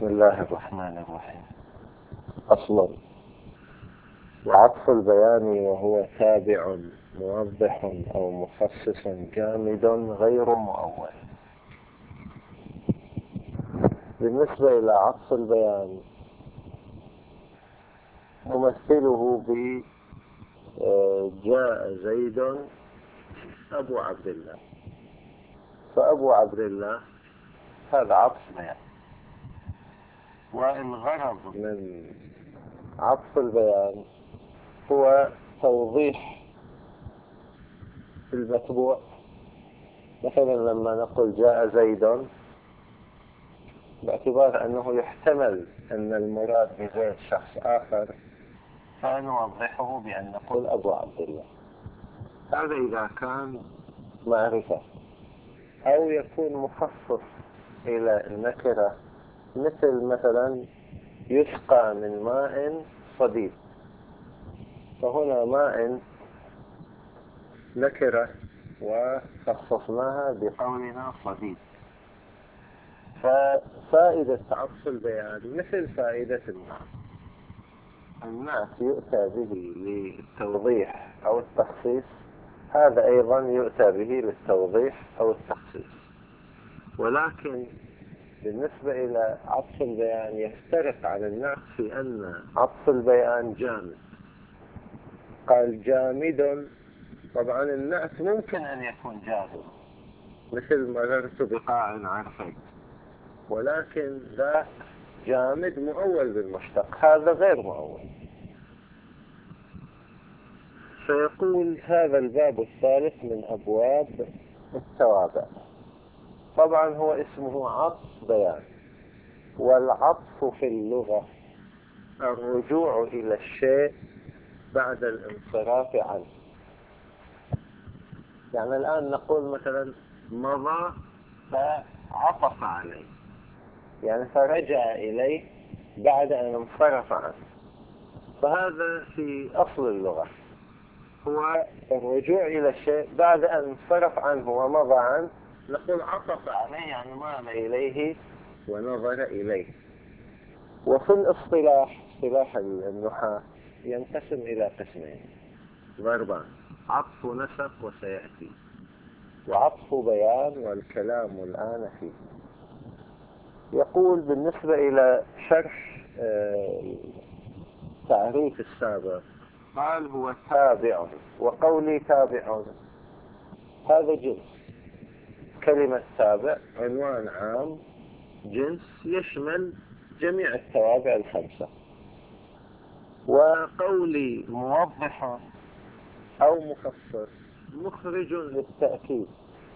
بسم الله الرحمن الرحيم. أصل وعطف البيان وهو تابع موضح أو مخصص جامد غير مؤول. بالنسبة إلى عطف البيان نمثله ب جاء زيد أبو عبد الله، فأبو عبد الله هذا عطف بيان، والغرض من عطف البيان هو توضيح المتبوع. مثلا لما نقول جاء زيد باعتبار أنه يحتمل أن المراد بزيد شخص آخر، فنوضحه بأن نقول أبو عبد الله. هذا إذا كان معرفة، أو يكون مخصص إلى النكرة، مثلا يسقى من ماء صديد، فهنا ماء نكرة وخصصناها بقولنا صديد. ففائدة عطف البيان مثل فائدة النعت يؤتى به للتوضيح أو التخصيص، هذا أيضا يؤتى به للتوضيح أو التخصيص. ولكن بالنسبة إلى عطف البيان يفترق عن النعت في أن عطف البيان جامد. قال جامد، طبعا النعت ممكن أن يكون جامد، مثل مررت بقاع عرفت، ولكن ذا جامد مؤول بالمشتق، هذا غير مؤول. فيقول هذا الباب الثالث من أبواب التوابع. طبعا هو اسمه عطف بيان، والعطف في اللغة الرجوع إلى الشيء بعد الانصراف عنه. يعني الآن نقول مثلا مضى فعطف عليه، يعني فرجع إليه بعد أن انصرف عنه. فهذا في أصل اللغة هو الرجوع إلى الشيء بعد أن انصرف عنه ومضى عنه، نقول عطف عليه، يعني مال إليه ونظر إليه. وفي الاصطلاح، اصطلاح النحاة، ينقسم إلى قسمين ضربان: عطف نسق وسيأتي، وعطف بيان والكلام الآن فيه. يقول بالنسبة إلى شرح تعريف السابق، قال هو تابع. وقولي تابع هذا جنس، كلمة تابع عنوان عام جنس يشمل جميع التوابع الخمسة. وقولي موضح أو مخصص مخرج للتأكيد،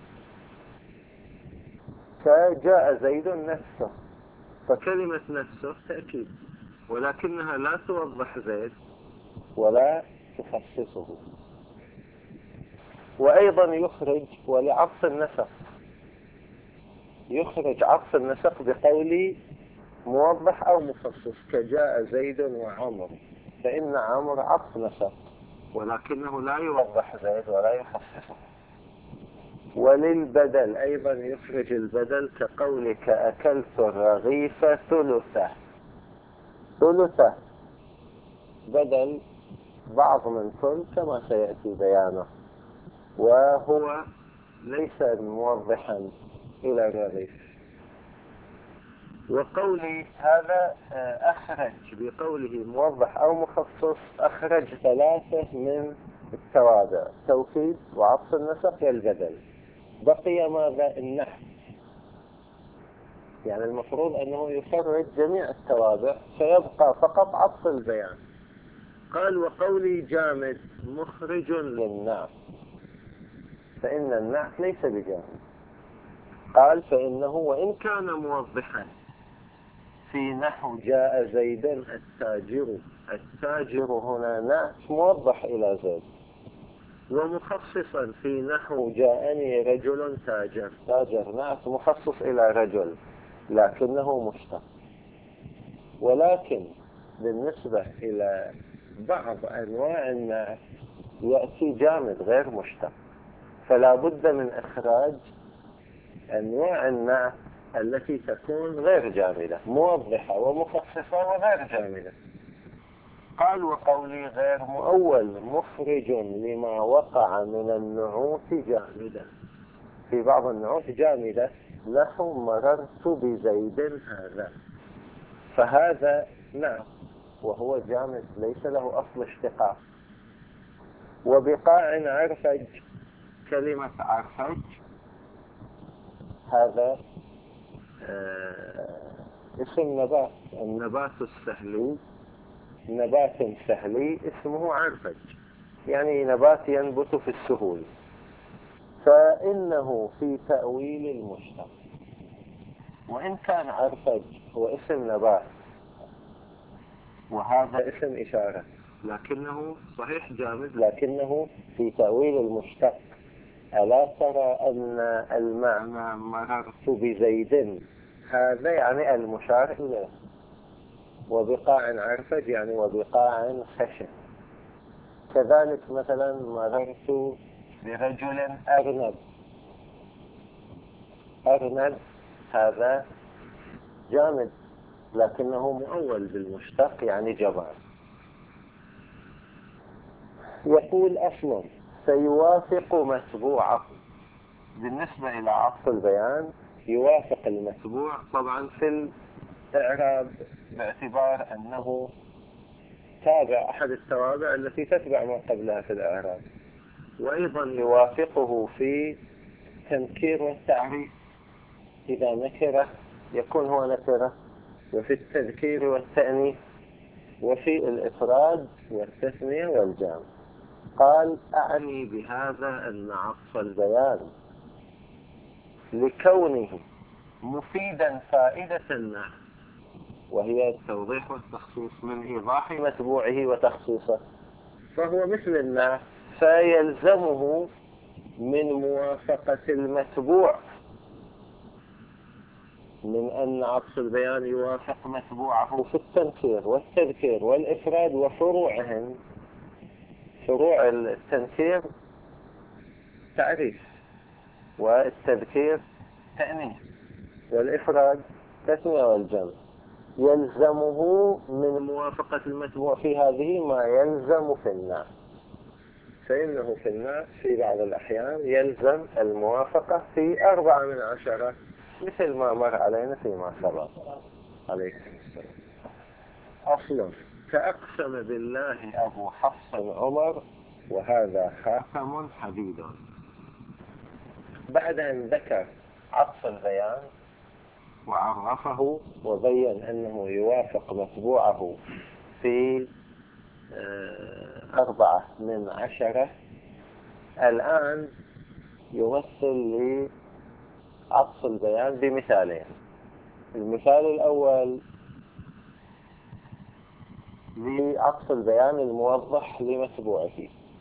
فجاء زيد نفسه، فكلمة نفسه تأكيد، ولكنها لا توضح زيد ولا تخصصه. وأيضا يخرج ولعطف النسق، يخرج عطف النسق بقولي موضح أو مخصص، كجاء زيد وعمر، فإن عمر عطف نسق ولكنه لا يوضح زيد ولا يخصصه. وللبدل أيضا يخرج البدل، كقولك أكلت الرغيف ثلثه. ثلثه بدل بعض من ثلث كما سيأتي بيانه، وهو ليس موضحا إلى الرغيف. وقولي هذا أخرج بقوله موضح أو مخصص، أخرج ثلاثة من التوابع: توكيد وعطف النسق والبدل. بقي ماذا؟ النحو، يعني المفروض أنه يخرج جميع التوابع، فيبقى فقط عطف البيان. قال وقولي جامد مخرج للنعت، فإن النعت ليس بجامد. قال فإنه وإن كان موضحا في نحو جاء زيد التاجر، التاجر هنا نعت موضح إلى زيد، ومخصصا في نحو جاءني رجل تاجر، تاجر نعت مخصص إلى رجل لكنه مشتق. ولكن بالنسبة إلى بعض أنواع النعت يأتي جامد غير مشتق، فلا بد من إخراج أنواع النعت التي تكون غير جامدة، موضحة ومخصصة وغير جامدة. قال وقولي غير مؤول مخرج لما وقع من النعوت جامدة. في بعض النعوت جامدة، نحو مررت بزيد هذا، فهذا نعم وهو جامد ليس له أصل اشتقاق. وبقاع عرفج، كلمة عرفج هذا اسم نبات، النبات السهلي، نبات سهلي اسمه عرفج، يعني نبات ينبت في السهول. فإنه في تأويل المشتق، وإن كان عرفج هو اسم نبات وهذا اسم إشارة، لكنه صحيح جامد، لكنه في تأويل المشتق. ألا ترى أن المعنى مررت بزيد هذا يعني المشار إليه، وبقاع عرفج يعني وبقاع خشن. كذلك مثلا مررت برجل أرنب، أرنب هذا جامد لكنه مؤول بالمشتق يعني جبار. يقول أصلا سيوافق متبوعه. بالنسبة إلى عطف البيان يوافق المتبوع طبعا في الإعراب باعتبار أنه تابع، أحد التوابع التي تتبع ما قبلها في الإعراب. وأيضا يوافقه في التنكير والتعريف، إذا نكر يكون هو نكرة، وفي التذكير والتأنيث، وفي الإفراد والتثنية والجمع. قال أعني بهذا أن عطف البيان لكونه مفيدا فائدة النحو، وهي التوضيح والتخصيص من إيضاح متبوعه وتخصيصه، فهو مثل النحو، فيلزمه من موافقة المتبوع، من أن عطف البيان يوافق متبوعه في التنكير والتذكير والإفراد وفروعهم. فروع التنكير تعريف، والتذكير تأنيث، والإفراد تثنية والجمع. يلزمه من موافقة المتبوع في هذه ما يلزم في الناس، فإنه في الناس في بعض الأحيان يلزم الموافقة في 4/10، مثل ما مر علينا فيما سبق. عليكم السلام. أصلا كأقسم بالله أبو حفص عمر، وهذا خاتم حديد. بعد أن ذكر عطف البيان وعرفه وبين أنه يوافق متبوعه في 4/10، الآن يمثل لعطف البيان بمثالين. المثال الأول لعطف البيان الموضح لمتبوعه،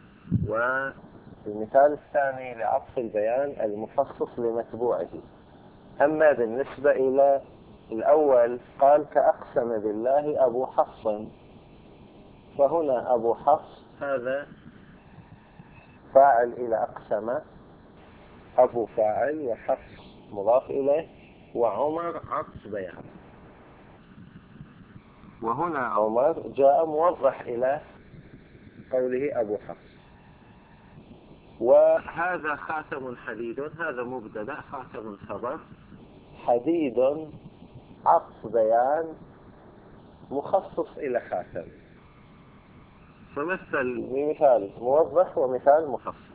والمثال الثاني لعطف البيان المخصص لمتبوعه. أما بالنسبة إلى الأول قال كأقسم بالله أبو حفص، فهنا أبو حفص هذا فاعل إلى أقسم، أبو فاعل وحفص مضاف إليه، وعمر عطف بيان. وهنا عمر جاء موضح إلى قوله أبو حفص. وهذا خاتم حديد، هذا مبتدأ، خاتم خبر، حديد عطف بيان مخصص إلى خاتم، فمثل بمثال موضح ومثال مخصص.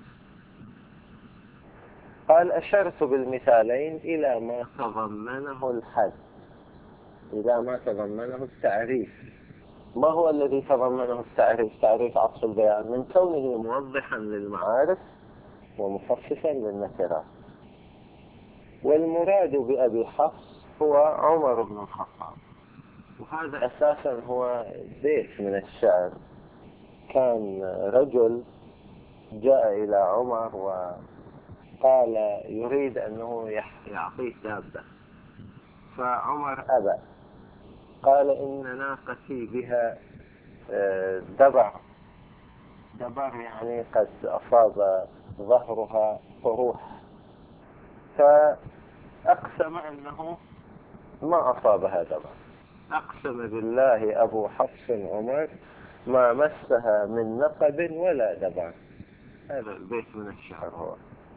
قال أشرت بالمثالين إلى ما تضمنه الحد، إلى ما تضمنه التعريف. ما هو الذي تضمنه التعريف؟ تعريف عطف البيان من كونه موضحا للمعارف ومخصصا للنكرات. والمراد بأبي حفص هو عمر بن الخطاب، وهذا أساسا هو بيت من الشعر. كان رجل جاء إلى عمر وقال يريد أنه يعطيه دابة، فعمر أبى، قال إن ناقتي بها دبر، دبر يعني قد أصاب ظهرها قروح، فأبى أقسم أنه ما أصابها دبر. أقسم بالله أبو حفص عمر ما مسها من نقب ولا دبر. هذا البيت من الشعر هو.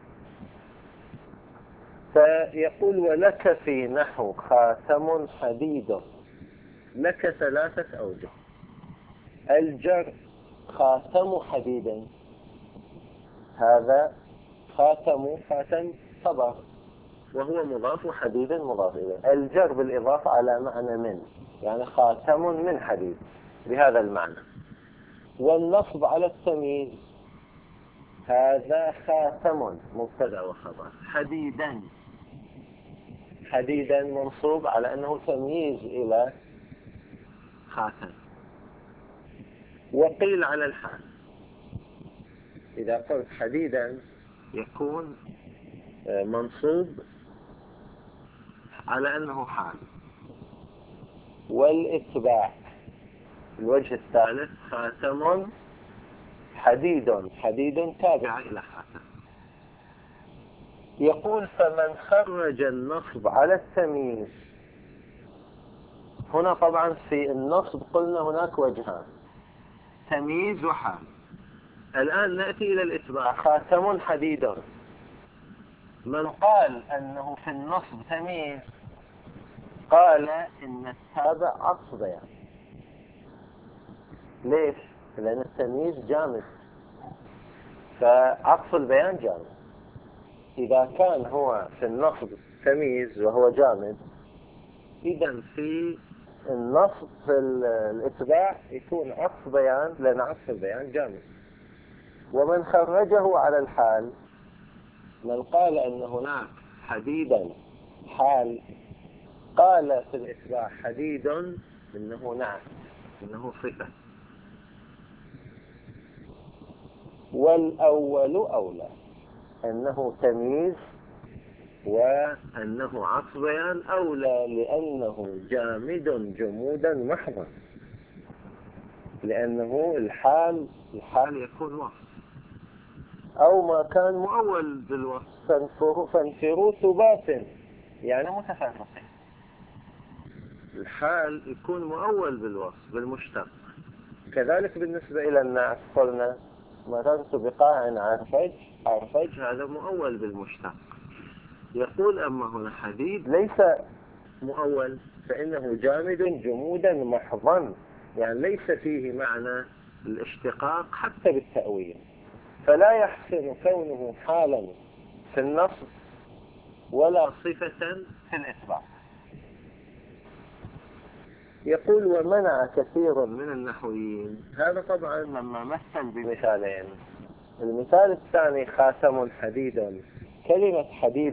فيقول ولك في نحو خاتم حديد. لك ثلاثة أوجه. الجر خاتم حديد، هذا خاتم خبر وهو مضاف، حديد مضاف إليه. الجر بالإضافة على معنى من، يعني خاتم من حديد بهذا المعنى. والنصب على التمييز، هذا خاتم مبتدأ وخبر. حديدا منصوب على أنه تمييز إلى خاتم. وقيل على الحال، إذا قلت حديدا يكون منصوب على أنه حال. والاتباع الوجه الثالث خاتم حديد تابع إلى خاتم. يقول فمن خرج النصب على التمييز. هنا طبعا في النصب قلنا هناك وجهان، تمييز وحال. الآن نأتي إلى الإتباع. خاتم حديد، من قال أنه في النصب تمييز قال إن التابع عطف بيان. ليش؟ لأن التمييز جامد، فعطف البيان جامد. إذا كان هو في النصب تمييز وهو جامد، إذا في النصب في الإتباع يكون عطف بيان، لأن عطف البيان جامد. ومن خرجه على الحال، من قال أن هناك حديدا حال، قال في الإتباع حديد إنه نعت، إنه صفة. والأول أولى، أنه تمييز وأنه عطف بيان أولى، لأنه جامد جمودا محضا، لأنه الحال يكون وصف أو ما كان مؤول بالوصف. فانفروا ثبات، يعني متفرقين. الحال يكون مؤول بالوصف بالمشتق. كذلك بالنسبة إلى النعت قلنا مررت بقاع عرفج، هذا مؤول بالمشتق. يقول أما هنا حديد ليس مؤول، فإنه جامد جمودا محضا، يعني ليس فيه معنى الاشتقاق حتى بالتأويل، فلا يحسن كونه حالا في النصب ولا صفة في الإتباع. يقول ومنع كثير من النحويين. هذا طبعا لما مثل بمثالين. المثال الثاني خاتم حديد. كلمة حديد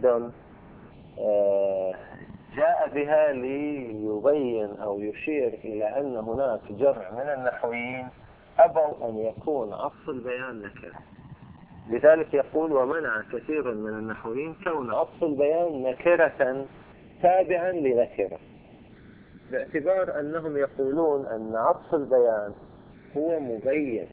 جاء بها ليبين أو يشير إلى أن هناك جمع من النحويين أبوا أن يكون عطف البيان نكرة. لذلك يقول ومنع كثير من النحويين كون عطف البيان نكرة تابعا لنكرة، باعتبار أنهم يقولون أن عطف البيان هو مبين،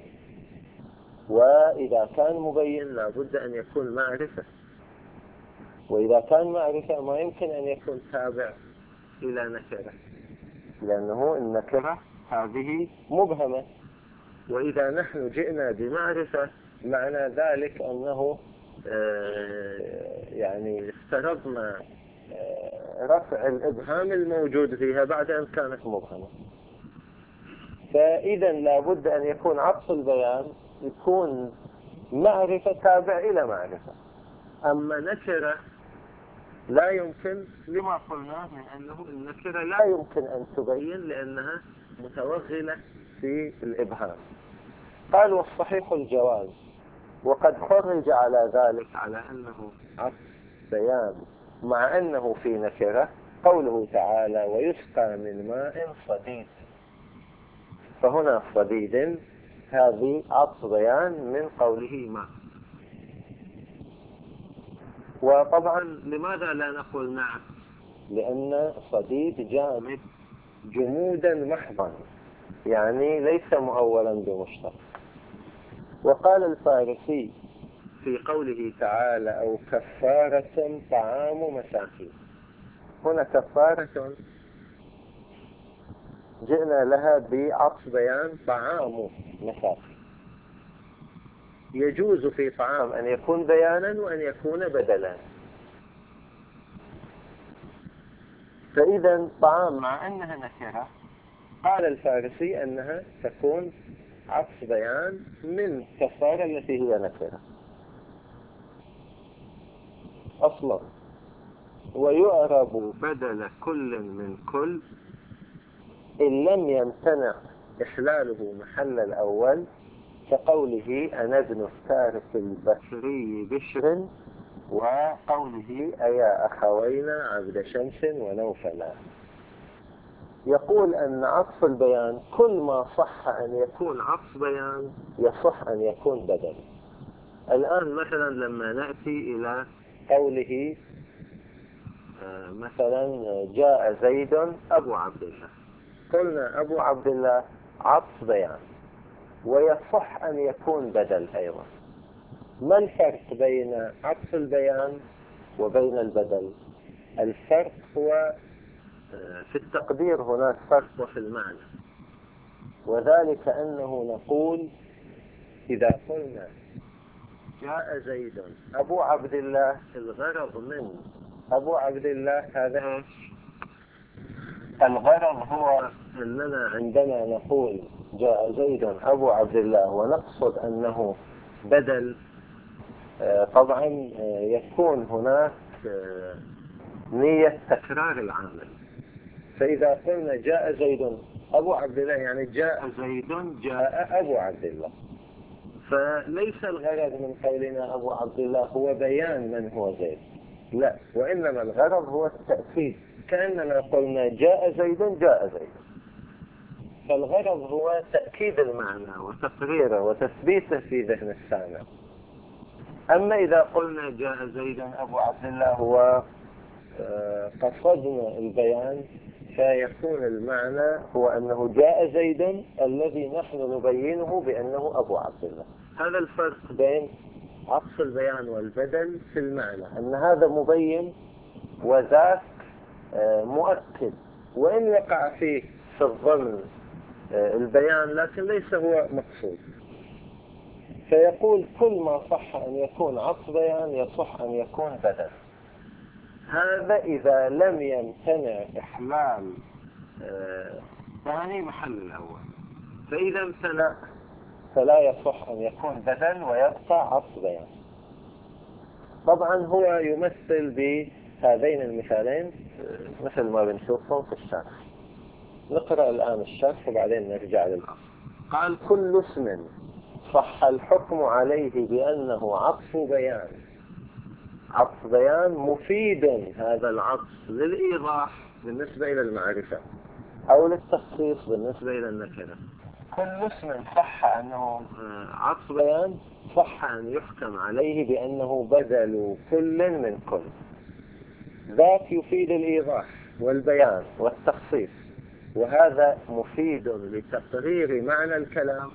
وإذا كان مبين لابد أن يكون معرفة، وإذا كان معرفة ما يمكن أن يكون تابع إلى نكرة، لأنه النكرة هذه مبهمة. وإذا نحن جئنا بمعرفة معنى ذلك أنه يعني افترضنا رفع الإبهام الموجود فيها بعد أن كانت مبهمة. فإذا لابد أن يكون عطف البيان يكون معرفة تابع إلى معرفة. أما نكرة لا يمكن، لما قلنا من أنه النكرة لا يمكن أن تبين لأنها متوغلة في الإبهام. قال والصحيح الجواز، وقد خرج على ذلك على أنه عطف بيان مع أنه في نكرة قوله تعالى ويسقى من ماء صديد. فهنا صديد هذه عطف بيان من قوله ماء. وطبعا لماذا لا نقول نعم؟ لأن صديد جامد جمودا محضا، يعني ليس مؤولا بمشتق. وقال الفارسي في قوله تعالى أو كفارة طعام مساكين، هنا كفارة جئنا لها بعطف بيان طعام مثال. يجوز في طعام أن يكون بيانا وأن يكون بدلا. فإذا طعام مع أنها نكرة قال الفارسي أنها تكون عطف بيان من كفارة التي هي نكرة أصلا. ويعرب بدل كل من كل إن لم يمتنع إحلاله محل الأول، كقوله أنا ابن التارك البكري بشر، وقوله أيا أخوينا عبد شمس ونوفلا. يقول أن عطف البيان كل ما صح أن يكون عطف بيان يصح أن يكون بدل. الآن مثلا لما نأتي إلى قوله مثلا جاء زيد أبو عبد الله، قلنا أبو عبد الله عطف بيان ويصح أن يكون بدل أيضا. ما الفرق بين عطف البيان وبين البدل؟ الفرق هو في التقدير، هناك فرق وفي المعنى، وذلك أنه نقول إذا قلنا جاء زيد أبو عبد الله، الغرض من أبو عبد الله هذا الغرض هو أننا عندما نقول جاء زيد أبو عبد الله ونقصد أنه بدل، طبعا يكون هناك نية تكرار العامل. فإذا قلنا جاء زيد أبو عبد الله يعني جاء زيد جاء أبو عبد الله، فليس الغرض من قولنا أبو عبد الله هو بيان من هو زيد، لا، وإنما الغرض هو التأكيد، كأننا قلنا جاء زيد جاء زيد. فالغرض هو تأكيد المعنى وتقريره وتثبيته في ذهن السامع. أما إذا قلنا جاء زيد أبو عبد الله وقصدنا البيان، فيكون المعنى هو أنه جاء زيد الذي نحن نبينه بأنه أبو عبد الله. هذا الفرق بين عطف البيان والبدل في المعنى، أن هذا مبين وذاك مؤكد، وإن وقع فيه في الظن البيان لكن ليس هو مقصود. فيقول كل ما صح أن يكون عطف بيان يصح أن يكون بدل. هذا إذا لم يمتنع إحلال ثاني محل الأول، فإذا امتنع فلا يصح أن يكون بدل ويبقى عطف بيان. طبعا هو يمثل بهذين المثالين مثل ما بنشوفهم في الشرح. نقرأ الآن الشرح وبعدين نرجع للأصل. قال كل اسم صح الحكم عليه بأنه عطف بيان، عطف بيان مفيد هذا العطف للإيضاح بالنسبة إلى المعرفة أو للتخصيص بالنسبة إلى النكرة. كل اسم صح أنه عطف بيان صح أن يحكم عليه بأنه بدل كل من كل، ذاك يفيد الإيضاح والبيان والتخصيص، وهذا مفيد لتقرير معنى الكلام.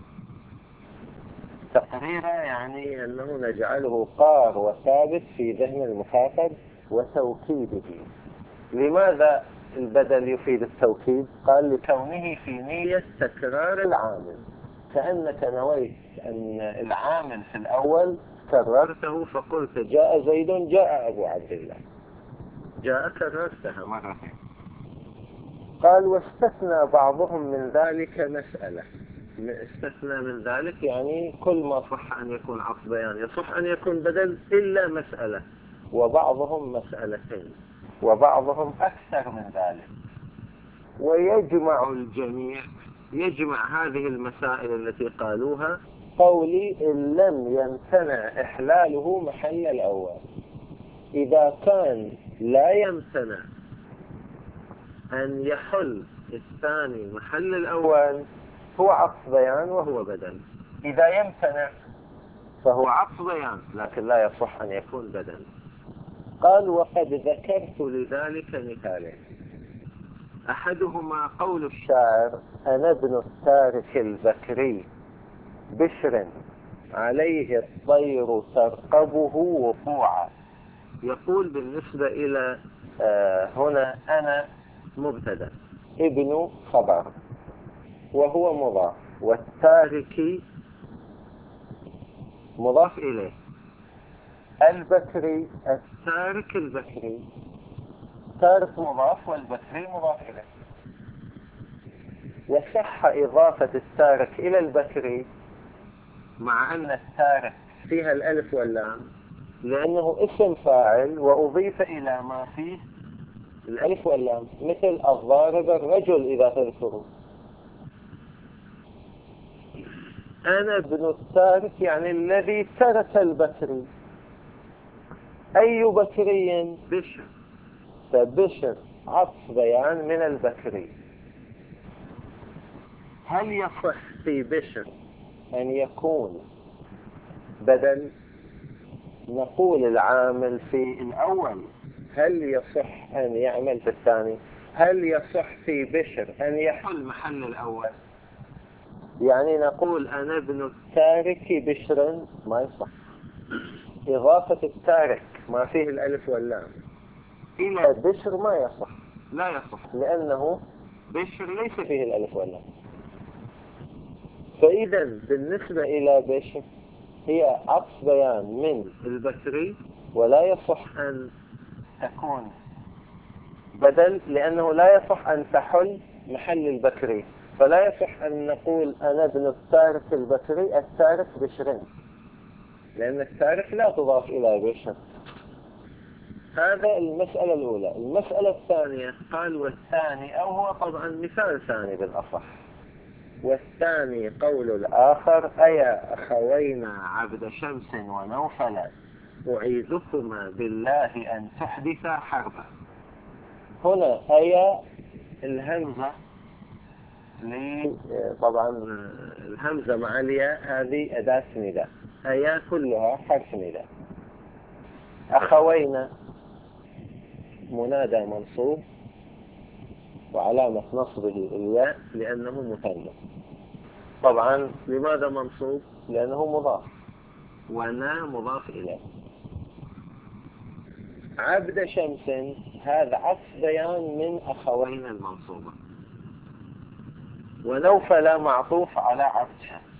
تقريره يعني أنه نجعله قار وثابت في ذهن المخاطب وتوكيده. لماذا البدل يفيد التوكيد؟ قال لكونه في نية تكرار العامل، كأنك نويت أن العامل في الأول كررته فقلت جاء زيد جاء أبو عبد الله، جاء كررتها مرتين. قال واستثنى بعضهم من ذلك مسألة. استثنى من ذلك يعني كل ما صح أن يكون عطف بيان يصح أن يكون بدل إلا مسألة، وبعضهم مسألتين، وبعضهم أكثر من ذلك. ويجمع الجميع، يجمع هذه المسائل التي قالوها قولي إن لم يمتنع إحلاله محل الأول. إذا كان لا يمتنع أن يحل الثاني محل الأول هو عطف بيان وهو بدل. إذا يمتنع فهو عطف بيان لكن لا يصح أن يكون بدل. قال وقد ذكرت لذلك مثالين، أحدهما قول الشاعر أنا ابن التارك البكري بشر عليه الطير ترقبه وقوعا. يقول بالنسبة إلى هنا أنا مبتدأ، ابن خبر وهو مضاف، والتارك مضاف إليه، البكري التارك البكري، تارك مضاف والبكري مضاف إليه. وصح إضافة التارك إلى البكري مع أن التارك فيها الألف واللام، لأنه اسم فاعل وأضيف إلى ما فيه الألف واللام، مثل الضارب الرجل إذا تذكروا. أنا ابن التارك يعني الذي ترك البكري. أي بكري؟ بشر، فبشر عطف بيان من البكري. هل يصح في بشر أن يكون بدل؟ نقول العامل في الأول هل يصح أن يعمل في الثاني؟ هل يصح في بشر أن يحل محل الأول؟ يعني نقول أنا ابن التارك بشر، ما يصح. إضافة التارك ما فيه الألف واللام إلى بشر ما يصح، لا يصح، لأنه بشر ليس فيه الألف واللام. فإذا بالنسبة إلى بشر هي عطف بيان من البكري، ولا يصح أن تكون بدل، لأنه لا يصح أن تحل محل البكري. فلا يصح أن نقول أنا ابن التارك البكري التارك بشر، لأن التارك لا تضاف إلى بشر. هذا المسألة الأولى. المسألة الثانية قال والثاني، أو هو طبعا مثال ثاني بالأصح، والثاني قول الآخر: أيا أخوينا عبد شمس ونوفل أعيذكما بالله أن تحدث حربا. هنا أيا الهمزة طبعا الهمزة مع الياء هذه أداة نداء، أيا كلها حرف نداء. أخوينا منادى منصوب وعلامة نصبه الياء لأنه مثنى. طبعا لماذا منصوب؟ لأنه مضاف، ونا مضاف إليه. عبد شمس هذا عطف بيان من أخوين المنصوبة، ونوفل معطوف على عبد شمس.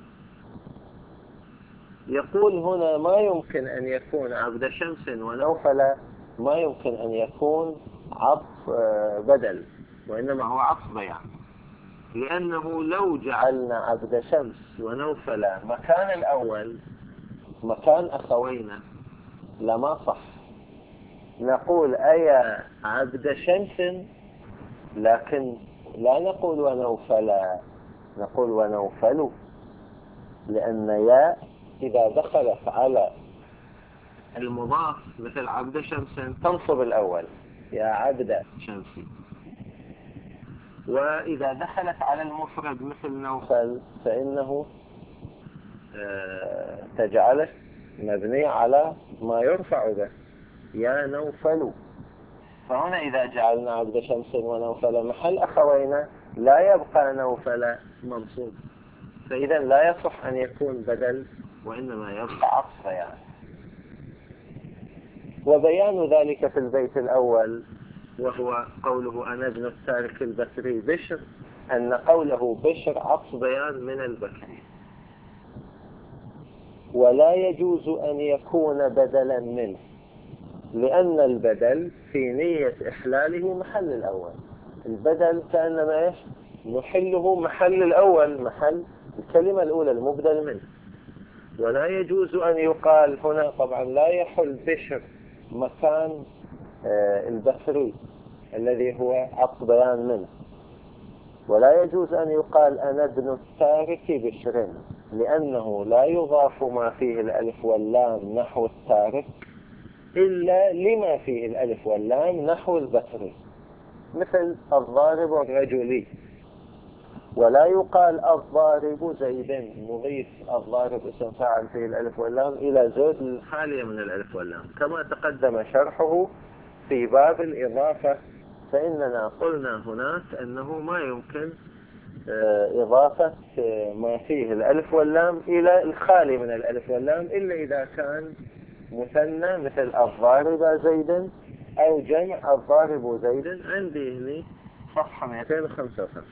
يقول هنا ما يمكن أن يكون عبد شمس ونوفل، ما يمكن أن يكون عطف بدل، وإنما هو عطف بيان، لأنه لو جعلنا عبد شمس ونوفل مكان الأول مكان أخوينا لما صح. نقول أيا عبد شمس، لكن لا نقول ونوفل، نقول ونوفل، لأن ياء إذا دخلت على المضاف مثل عبد شمس تنصب الأول، يا عبد شمس. وإذا دخلت على المفرد مثل نوفل فإنه تجعله مبني على ما يرفع به، يا نوفل. فهنا إذا جعلنا عبد شمس ونوفل محل أخوينا لا يبقى نوفل منصوب، فإذا لا يصح أن يكون بدل، وإنما يبقى عطف بيان. وبيان ذلك في البيت الأول وهو قوله أنا ابن التارك البكري بشر، أن قوله بشر عطف بيان من البكري، ولا يجوز أن يكون بدلا منه، لأن البدل في نية إحلاله محل الأول. البدل كأنما إيش؟ نحله محل الأول، محل الكلمة الأولى المبدل منه. ولا يجوز أن يقال هنا، طبعا لا يحل بشر مكان البكري الذي هو عطف بيان منه. ولا يجوز أن يقال أنا ابن التارك بشر، لأنه لا يضاف ما فيه الألف واللام نحو التارك إلا لما فيه الألف واللام نحو البكري، مثل الضارب الرجلي. ولا يقال الضارب زيد، نضيف الضارب اسم فاعل فيه الألف واللام إلى زيد الخالية من الألف واللام، كما تقدم شرحه في باب الإضافة. فإننا قلنا هناك أنه ما يمكن إضافة ما فيه الألف واللام إلى الخالي من الألف واللام إلا إذا كان مثنى، مثل الضارب زيد أو جمع الضارب زيد. عندي هنا صفحة 255.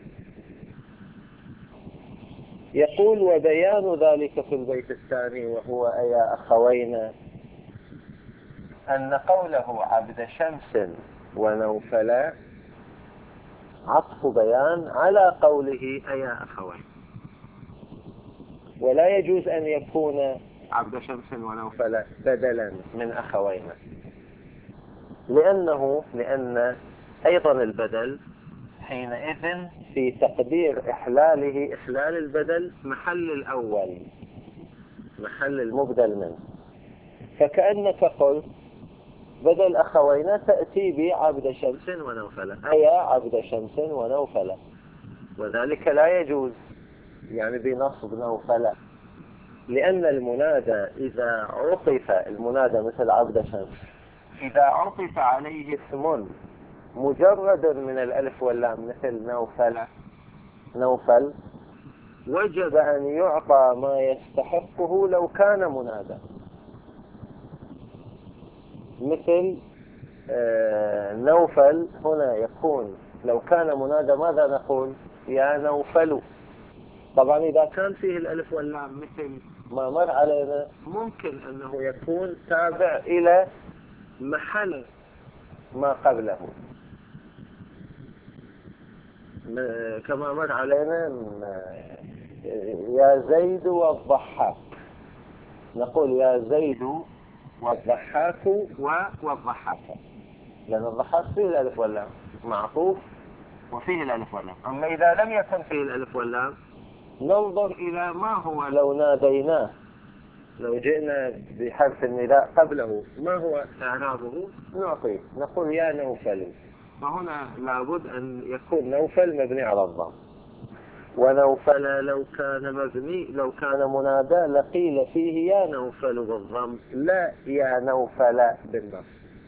يقول وبيان ذلك في البيت الثاني وهو أيا أخوينا أن قوله عبد شمس ونوفلا عطف بيان على قوله أيا أخوين، ولا يجوز أن يكون عبد شمس ونوفلا بدلا من أخوينا، لأن أيضا البدل حينئذ في تقدير إحلال البدل محل الأول، محل المبدل منه. فكأنك قلت بدل أخوينا تأتي بعبد شمس ونوفلا، أي عبد شمس ونوفلا، وذلك لا يجوز يعني بنصب نوفلا، لأن المنادى إذا عطف المنادى مثل عبد شمس إذا عطف عليه اسم مجرد من الألف واللام مثل نوفل وجب أن يعطى ما يستحقه لو كان منادى، مثل نوفل هنا يكون لو كان منادى ماذا نقول؟ يا نوفل. طبعا إذا كان فيه الألف واللام مثل ما مر علينا ممكن أنه يكون تابع إلى محل ما قبله، كما مر علينا يا زيد والضحاك، نقول يا زيد والضحاك والضحاك، لأن الضحاك فيه الألف واللام معطوف وفيه الألف واللام. أما إذا لم يكن فيه الألف واللام ننظر إلى ما هو لو ناديناه، لو جئنا بحرف النداء قبله ما هو إعرابه نعطيه، نقول يا نوفل، فهنا لابد أن يكون نوفل مبني على الضم، ونوفل لو كان منادى لقيل فيه يا نوفل بالضم لا يا نوفل بالنصب،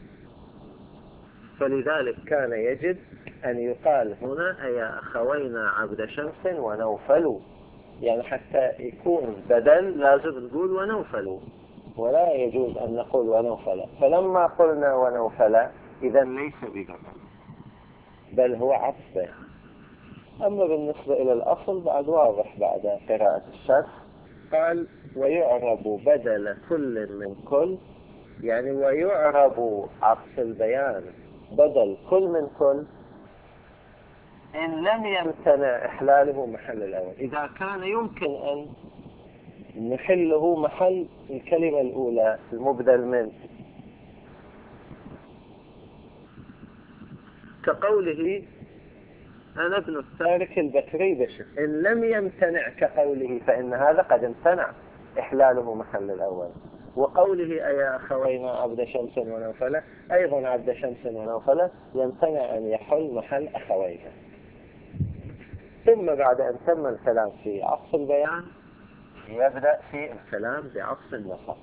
فلذلك كان يجب أن يقال هنا أيا أخوينا عبد شمس ونوفل، يعني حتى يكون بدل لازم نقول ونوفل، ولا يجوز أن نقول ونوفل. فلما قلنا ونوفل إذا ليس ببدل بل هو عطف. أما بالنسبة إلى الأصل بعد واضح بعد قراءة الشرح، قال ويعرب بدل كل من كل، يعني ويعرب عطف البيان بدل كل من كل إن لم يمتنع إحلاله محل الأول. إذا كان يمكن أن نحله محل الكلمة الأولى المبدل منه، كقوله أنا ابن التارك البكري بشر، إن لم يمتنع كقوله فإن هذا قد امتنع إحلاله محل الأول. وقوله أيا أخوينا عبد شمس ونوفلة أيضا عبد شمس ونوفلة يمتنع أن يحل محل أخوينا. ثم بعد أن تم الكلام في عطف البيان يبدأ في الكلام بعطف النسق.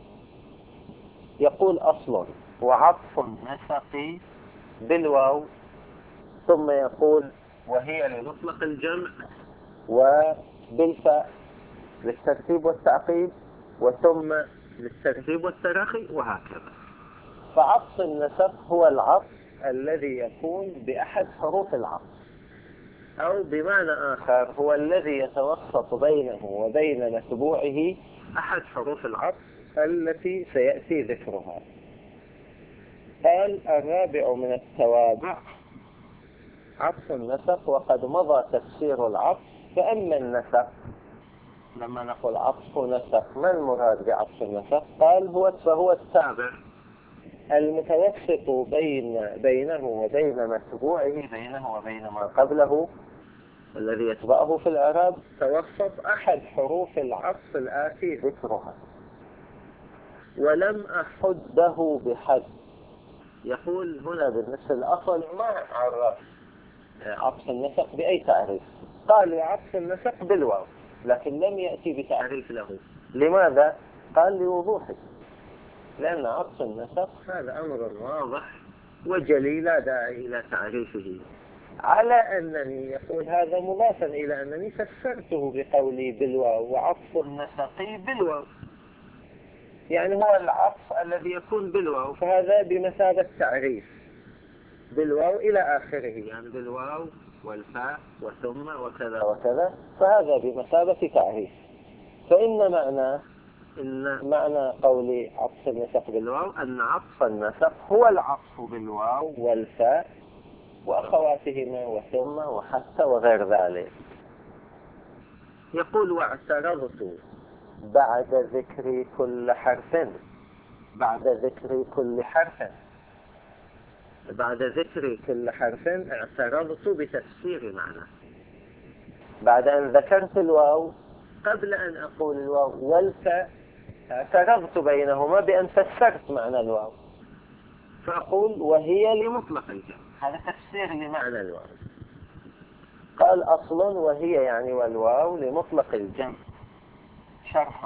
يقول أصل وعطف النسق بالواو، ثم يقول وهي لمطلق الجمع وبالفاء للترتيب والتعقيب وثم للترتيب والتراخي وهكذا. فعطف النسق هو العطف الذي يكون بأحد حروف العطف، أو بمعنى آخر هو الذي يتوسط بينه وبين متبوعه أحد حروف العطف التي سيأتي ذكرها. قال الرابع من التوابع عطف النسق، وقد مضى تفسير العطف. فأما النسق لما نقول عطف نسق ما المراد بعطف النسق؟ قال فهو التابع المتوسط بينه وبين متبوعه، بينه وبين ما قبله الذي يتبعه في الإعراب، توسط أحد حروف العطف الآتي ذكرها. ولم أحده بحد. يقول هنا بالنسبة للأصل ما عرف عطف النسق بأي تعريف، قال عطف النسق بالواو، لكن لم يأتي بتعريف له. لماذا؟ قال لوضوحه، لأن عطف النسق هذا أمر واضح وجلي لا داعي إلى تعريفه، على أنني يقول هذا مضافا إلى أنني فسرته بقولي بالواو وعطف النسق بالواو. يعني هو العطف الذي يكون بالواو، فهذا بمثابة تعريف بالواو إلى آخره، يعني بالواو والفاء وثم وكذا وكذا، فهذا بمثابة تعريف. إن معنى قول عطف النسق بالواو أن عطف النسق هو العطف بالواو والفاء وأخواتهما وثم وحتى وغير ذلك. يقول واعترضت بعد ذكر كل حرف، بعد ذكر كل حرف، بعد ذكر كل حرف اعترضت بتفسير معنى. بعد أن ذكرت الواو قبل أن أقول الواو والفاء اعترضت بينهما بأن فسرت معنى الواو، فأقول وهي لمطلق الجمع، هذا تفسير لمعنى الواو. قال أصل وهي يعني والواو لمطلق الجمع. شرح.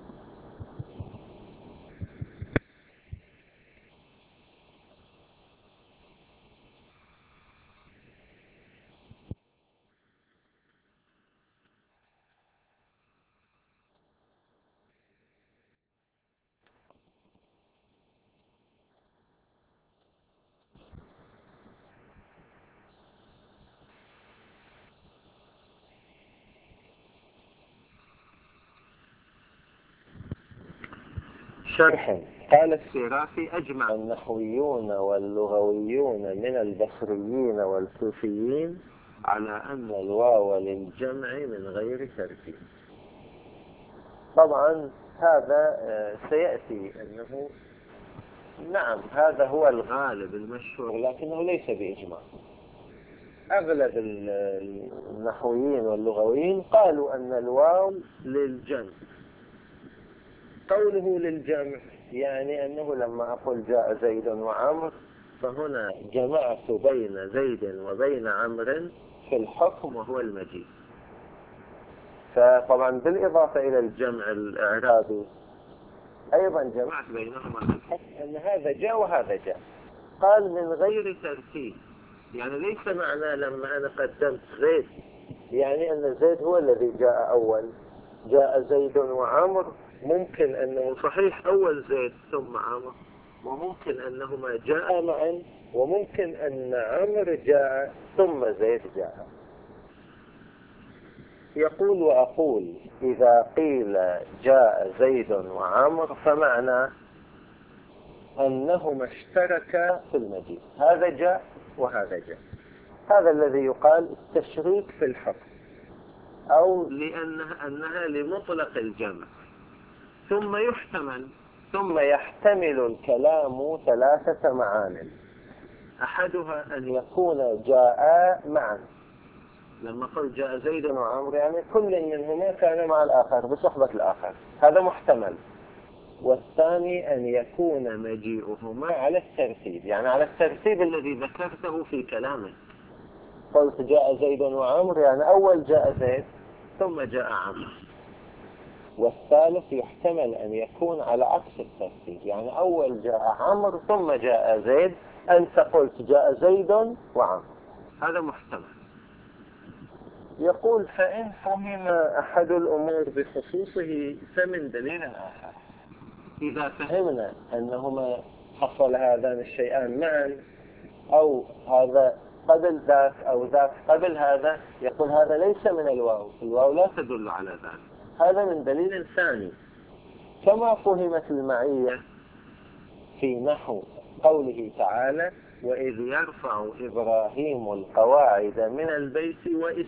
شرح. قال السيرافي أجمع النحويون واللغويون من البصريين والكوفيين على أن الواو للجمع من غير ترتيب. طبعا هذا سيأتي أنه نعم هذا هو الغالب المشهور، لكنه ليس بإجماع. أغلب النحويين واللغويين قالوا أن الواو للجمع. قوله للجمع يعني أنه لما أقول جاء زيد وعمر فهنا جمعت بين زيد وبين عمرو في الحكم وهو المجيء. فطبعا بالإضافة إلى الجمع الإعرابي أيضا جمعت بينهما في الحكم، أن هذا جاء وهذا جاء. قال من غير ترتيب، يعني ليس معنى لما أنا قدمت زيد يعني أن زيد هو الذي جاء أول. جاء زيد وعمر، ممكن أنه صحيح أول زيد ثم عمر، وممكن أنهما جاء معا، وممكن أن عمر جاء ثم زيد جاء. يقول وأقول إذا قيل جاء زيد وعمر فمعنى أنهما اشتركا في المجيء، هذا جاء وهذا جاء. هذا الذي يقال التشريك في الحكم، أو أنها لمطلق الجمع. ثم يحتمل الكلام ثلاثة معان، أحدها أن يكون جاء معا. لما قل جاء زيد وعمر يعني كل منهما كان مع الآخر بصحبة الآخر، هذا محتمل. والثاني أن يكون مجيئهما على الترتيب، يعني على الترتيب الذي ذكرته في كلامك. قلت جاء زيد وعمر يعني أول جاء زيد ثم جاء عمر. والثالث يحتمل أن يكون على عكس الترتيب، يعني أول جاء عمر ثم جاء زيد، أنت قلت جاء زيد وعمر، هذا محتمل. يقول فإن فهم أحد الأمور بخصوصه فمن دليل آخر. إذا فهمنا أنهما حصل هذان الشيئان معا، أو هذا قبل ذاك أو ذاك قبل هذا، يقول هذا ليس من الواو، الواو لا تدل على ذلك، هذا من دليل ثاني. كما فهمت المعية في نحو قوله تعالى وإذ يرفع إبراهيم القواعد من البيت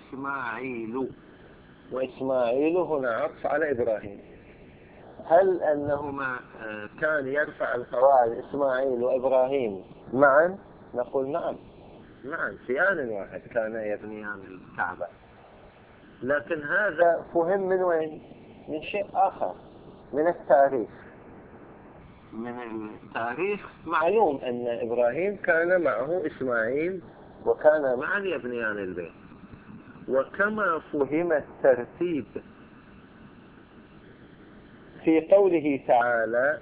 وإسماعيل هنا عطف على إبراهيم. هل أنهما كان يرفع القواعد إسماعيل وإبراهيم معا؟ نقول نعم في آن واحد كان يبنيان الكعبة، لكن هذا فهم من وين؟ من شيء آخر، من التاريخ. معلوم أن إبراهيم كان معه إسماعيل وكان معا يبنيان البيت. وكما فهم الترتيب في قوله تعالى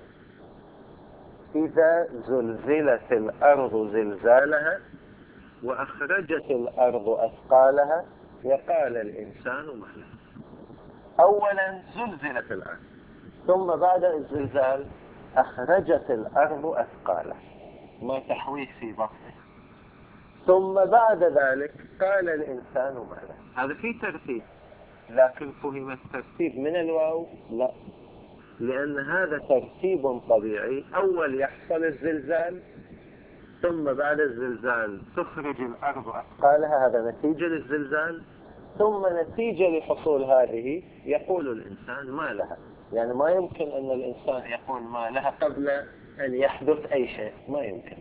إذا زلزلت الأرض زلزالها وأخرجت الأرض أثقالها وقال الإنسان ما لها. أولا زلزلت الأرض، ثم بعد الزلزال أخرجت الأرض أثقالها، ما تحويه في بطنه، ثم بعد ذلك قال الإنسان ما له. هذا في ترتيب، لكن فهم الترتيب من الواو؟ لا، لأن هذا ترتيب طبيعي. أول يحصل الزلزال، ثم بعد الزلزال تخرج الأرض أثقالها، هذا نتيجة للزلزال، ثم نتيجة لحصول هذه يقول الإنسان ما لها. يعني ما يمكن أن الإنسان يقول ما لها قبل أن يحدث أي شيء، ما يمكن.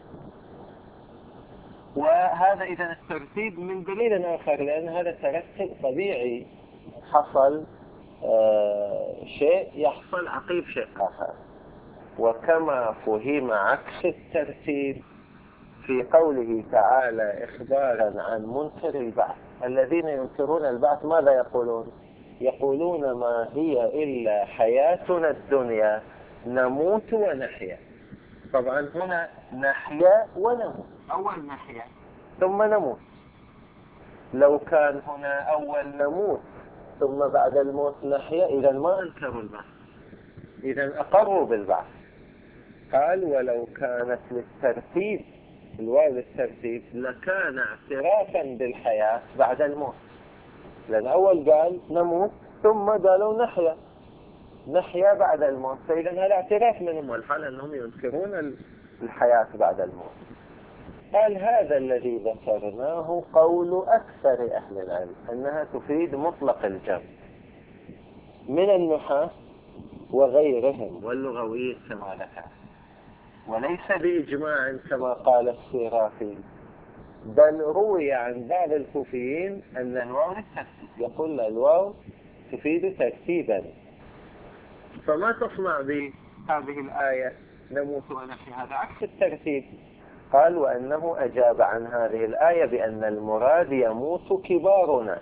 وهذا إذا الترتيب من دليل آخر، لأن هذا ترتب طبيعي، حصل شيء يحصل عقيب شيء آخر. وكما فهم عكس الترتيب في قوله تعالى إخبارا عن منكر البعث، الذين ينكرون البعث ماذا يقولون؟ يقولون ما هي إلا حياتنا الدنيا نموت ونحيا. طبعا هنا نحيا ونموت، أول نحيا ثم نموت. لو كان هنا أول نموت ثم بعد الموت نحيا، إذا ما أنكروا البعث، إذا أقروا بالبعث. قال ولو كانت للترتيب، الواو للترتيب، لكان اعترافا بالحياة بعد الموت، لأن أول قال نموت ثم قالوا نحيا بعد الموت، فإذا هذا اعتراف منهم، والحال أنهم ينكرون الحياة بعد الموت. قال هذا الذي ذكرناه قول أكثر أهل العلم، أنها تفيد مطلق الجمع من النحاة وغيرهم واللغويين كما ذكر، وليس بإجماع كما قال السيرافي، بل روي عن بعض الكوفيين أن الواو للترتيب، يقول الواو تفيد ترتيبا. فما تصنع بهذه الآية نموت ونحيا؟ هذا عكس الترتيب. قال وأنه أجاب عن هذه الآية بأن المراد يموت كبارنا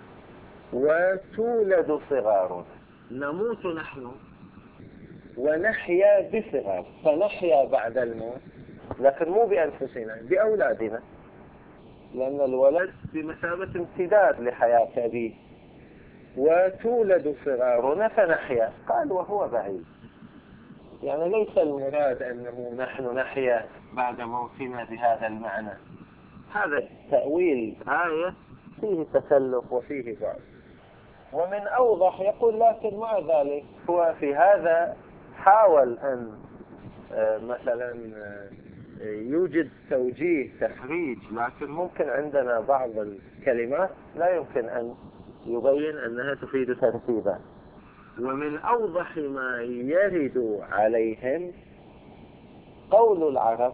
وتولد صغارنا، نموت نحن ونحيا بصغار، فنحيا بعد الموت، لكن مو بأنفسنا، بأولادنا، لأن الولد بمثابة امتداد لحياة أبيه. وتولد صغارنا فنحيا، قال وهو بعيد، يعني ليس المراد أنه نحن نحيا بعد موتنا بهذا المعنى. هذا تأويل آية فيه تسلف وفيه ضعف. ومن أوضح يقول لكن مع ذلك هو في هذا حاول أن مثلا يوجد توجيه تخريج، لكن ممكن عندنا بعض الكلمات لا يمكن أن يبين أنها تفيد ترتيبا. ومن أوضح ما يرد عليهم قول العرب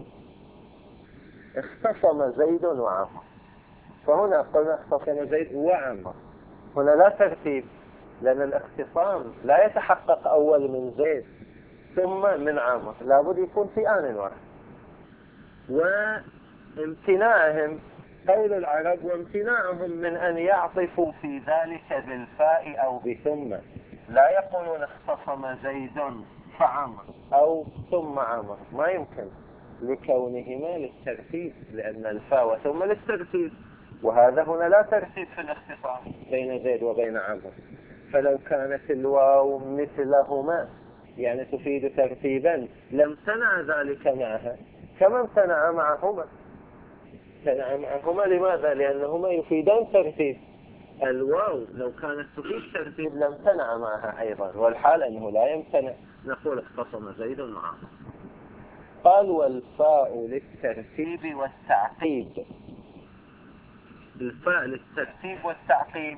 اختصم زيد وعمر، فهنا قلنا اختصم زيد وعمر، هنا لا ترتيب، لأن الاختصام لا يتحقق أول من زيد ثم من عمر، لابد يكون في آن واحد. وامتناعهم قول العرب وامتناعهم من أن يعطفوا في ذلك بالفاء أو بثم، لا يقولون اختصم زيد فعمر أو ثم عمر، ما يمكن، لكونهما للترتيب، لأن الفاء وثم للترتيب، وهذا هنا لا ترتيب في الاختصام بين زيد وبين عمر. فلو كانت الواو مثلهما يعني تفيد ترتيبا لامتنع ذلك معها كما امتنع معهما. امتنع معهما لماذا؟ لأنهما يفيدان ترتيب. الواو لو كانت تفيد ترتيب لامتنع معها أيضا، والحال أنه لا يمتنع، نقول اختصم زيد وعمر. قال والفاء للترتيب والتعقيب، الفاء للترتيب والتعقيب.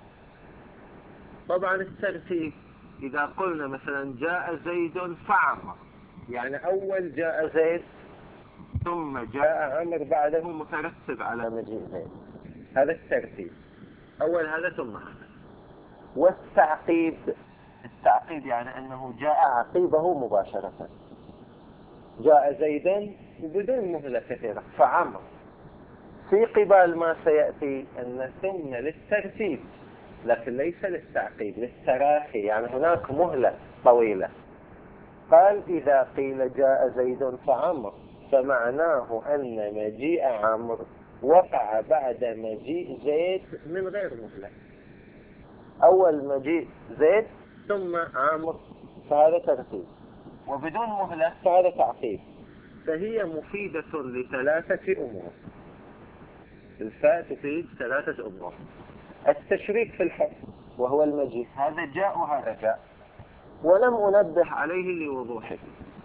طبعا الترتيب إذا قلنا مثلا جاء زيد فعمر، يعني أول جاء زيد ثم جاء عمر بعده مترتب على مجيء زيد، هذا الترتيب، أول هذا ثم هذا. والتعقيب، التعقيب يعني أنه جاء عقيبه مباشرة، جاء زيدا بدون مهلة كثيرة فعمر. في قبال ما سيأتي أن ثم للترتيب لكن ليس للتعقيب، للتراخي، يعني هناك مهلة طويلة. قال إذا قيل جاء زيد فعمر فمعناه أن مجيء عمر وقع بعد مجيء زيد من غير مهلة، أول مجيء زيد ثم عمر، فهذا ترتيب. وبدون مهلة فهذا تعقيب. فهي مفيدة لثلاثة أمور. الفاء تفيد ثلاثة أمور. التشريك في الحق وهو المجيء، هذا جاء وهذا جاء ولم أنبه عليه لوضوحه.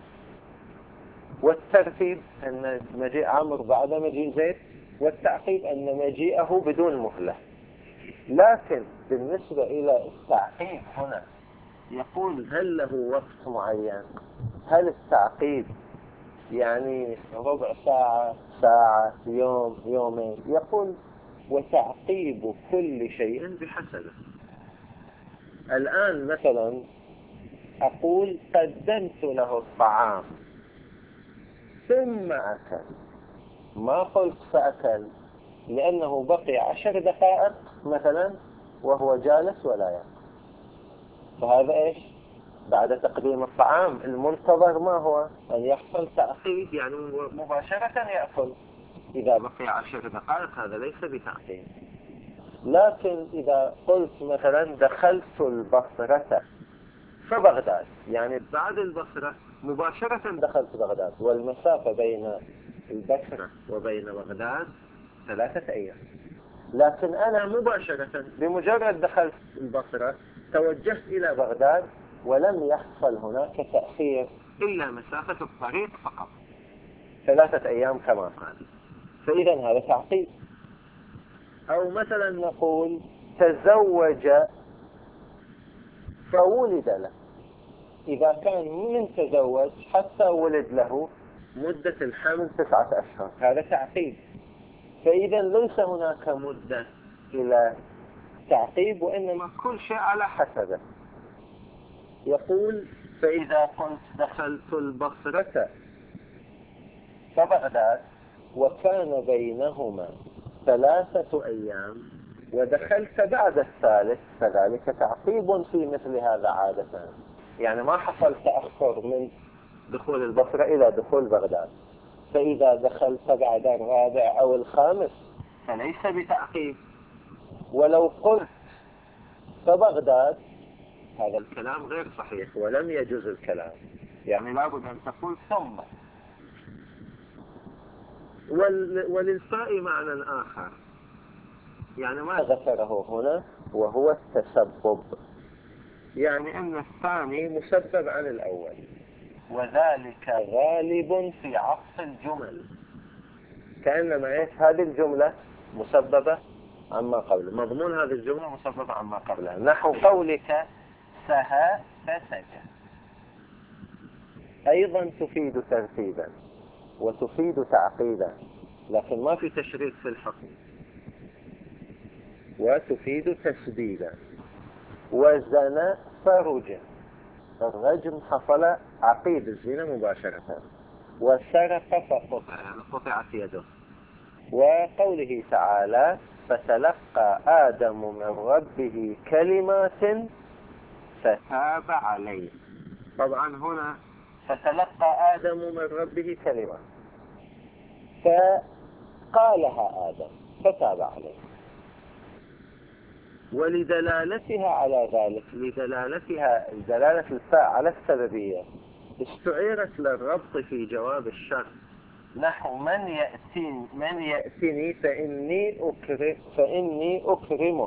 والترتيب أن مجيء عمرو بعد مجيء زيد، والتعقيب أن مجيئه بدون مهلة. لكن بالنسبة إلى التعقيب هنا يقول هل له وقت معين؟ هل التعقيب يعني ربع ساعة، ساعة، يوم، يومين؟ يقول وتعقيب كل شيء بحسبه. الآن مثلا أقول قدمت له الطعام ثم أكل، ما قلت فأكل، لأنه بقي 10 دقائق مثلا وهو جالس ولا يأكل. فهذا إيش؟ بعد تقديم الطعام المنتظر ما هو؟ أن يحصل تأخير، يعني مباشرة يأكل. إذا بقي 10 دقائق هذا ليس بتأخير. لكن إذا قلت مثلا دخلت البصرة فبغداد، يعني بعد البصرة مباشرة دخلت بغداد، والمسافة بين البصرة وبين بغداد 3 أيام. لكن أنا مباشرة بمجرد دخلت البصرة توجهت إلى بغداد ولم يحصل هناك تأخير إلا مسافة الطريق فقط 3 أيام كما قال. فإذا هذا تعقيب. أو مثلا نقول تزوج فولد له، إذا كان من تزوج حتى ولد له مدة الحمل 9 أشهر هذا تعقيب. فإذا ليس هناك مدة إلى تعقيب، وإنما كل شيء على حسبه. يقول فإذا قلت دخلت البصرة فبغداد وكان بينهما 3 أيام ودخلت بعد الثالث فذلك تعقيب في مثل هذا عادة. يعني ما حصل تأخر من دخول البصرة إلى دخول بغداد. فإذا دخلت بعد الرابع أو الخامس فليس بتعقيب. ولو قلت فبغداد هذا الكلام غير صحيح ولم يجوز الكلام، يعني لابد أن تقول ثم. وللفاء معنى آخر، يعني ما ذكره هنا وهو التسبب، يعني أن الثاني مسبب عن الأول، وذلك غالب في عطف الجمل. كأنما إيش؟ هذه الجملة مسببة عما قبله، مضمون هذه الجملة مسبب عما قبلها. نحو قولك سها فسجى أيضا تفيد ترتيبا وتفيد تعقيدا، لكن ما في تشريك في الحكم. وتفيد تسديدا. وزنى فرج، الرجم حصل عقيد الزنا مباشرة. وسرق فقطع، يعني قطعت يده. وقوله تعالى فتلقى آدم من ربه كلمات فتاب عليه. طبعا هنا فتلقى آدم من ربه كلمات، فقالها آدم فتاب عليه. ولدلالتها على ذلك، لدلالتها دلالة الفاء على السببية، استعيرت للربط في جواب الشرط. نحو من يأتيني فإني أكرمه.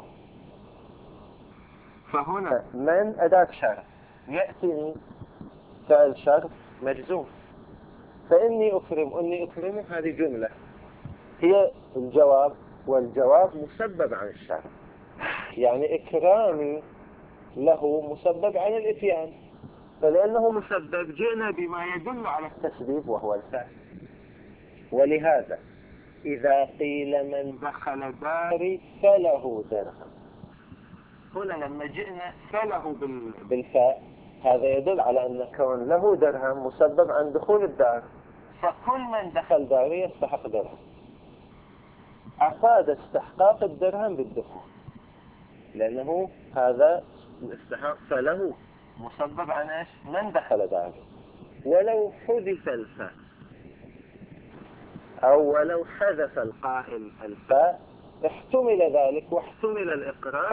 فهنا من أداة شرط، يأتيني فعل شرط مجزوم، فإني أكرمه هذه جملة هي الجواب، والجواب مسبب عن الشرط، يعني إكرامي له مسبب عن الإتيان، فلأنه مسبب جئنا بما يدل على التسبيب وهو الفعل. ولهذا إذا قيل من دخل داري فله درهم، هنا لما جئنا فله بالفاء هذا يدل على أن كون له درهم مسبب عن دخول الدار، فكل من دخل داري يستحق درهم. أفاد استحقاق الدرهم بالدخول، لأنه هذا الاستحقاق فله مسبب عن إيش؟ من دخل داره. ولو حذف الفاء أو ولو حذف القائل الفاء احتمل ذلك، واحتمل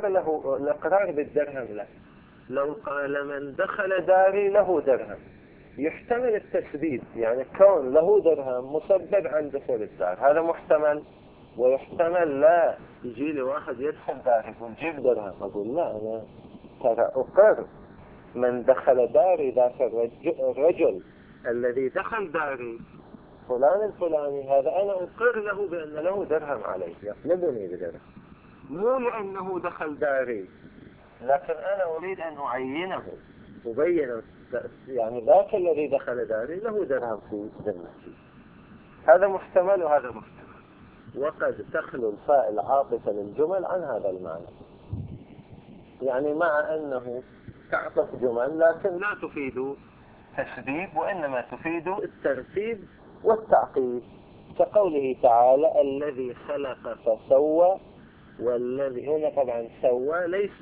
الإقرار بالدرهم له. لو قال من دخل داري له درهم يحتمل التسديد، يعني كون له درهم مسبب عن دخول الدار، هذا محتمل. ويحتمل لا يجي لي واحد يدخل داري يقول جيب درهم، أقول لا، أنا ترى أقر من دخل داري ذاك الرجل الذي دخل داري فلان الفلاني، هذا أنا أقر له بأن له درهم عليه يطلبني بدرهم، مو لأنه دخل داري، لكن أنا أريد أن أعينه أبين يعني ذاك الذي دخل داري له درهم في ذمتي. هذا محتمل وهذا محتمل. وقد تخلو الفاء العاطفة للجمل عن هذا المعنى، يعني مع أنه تعطف جمل لكن لا تفيد تشبيب، وإنما تفيد الترتيب والتعقيب، كقوله تعالى الذي خلق فسوى. والذي هنا طبعا سوى ليس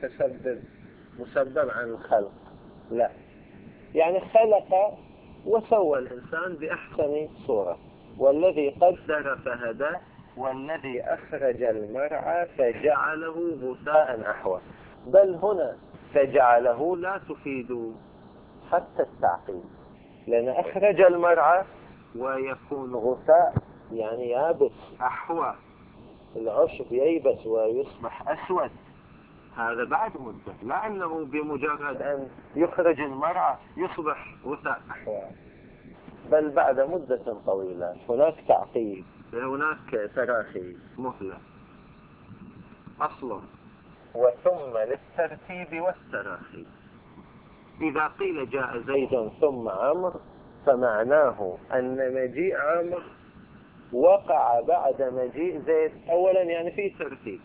مسبب عن الخلق، لا، يعني خلق وسوى الإنسان بأحسن صورة. والذي قدر فهدى، والذي أخرج المرعى فجعله غثاء أحوى. بل هنا فجعله لا تفيد حتى التعقيد، لأن أخرج المرعى ويكون غثاء يعني يابس، أحوى العشب ييبس ويصبح أسود، هذا بعد مدة، لا أنه بمجرد أن يخرج المرعى يصبح غثاء أحوى، بل بعد مدة طويلة. هناك تعقيد، هناك تراخي، مهلة. أصل وثم للترتيب والتراخي. إذا قيل جاء زيد ثم عمرو فمعناه أن مجيء عمرو وقع بعد مجيء زيد أولا، يعني فيه ترتيب،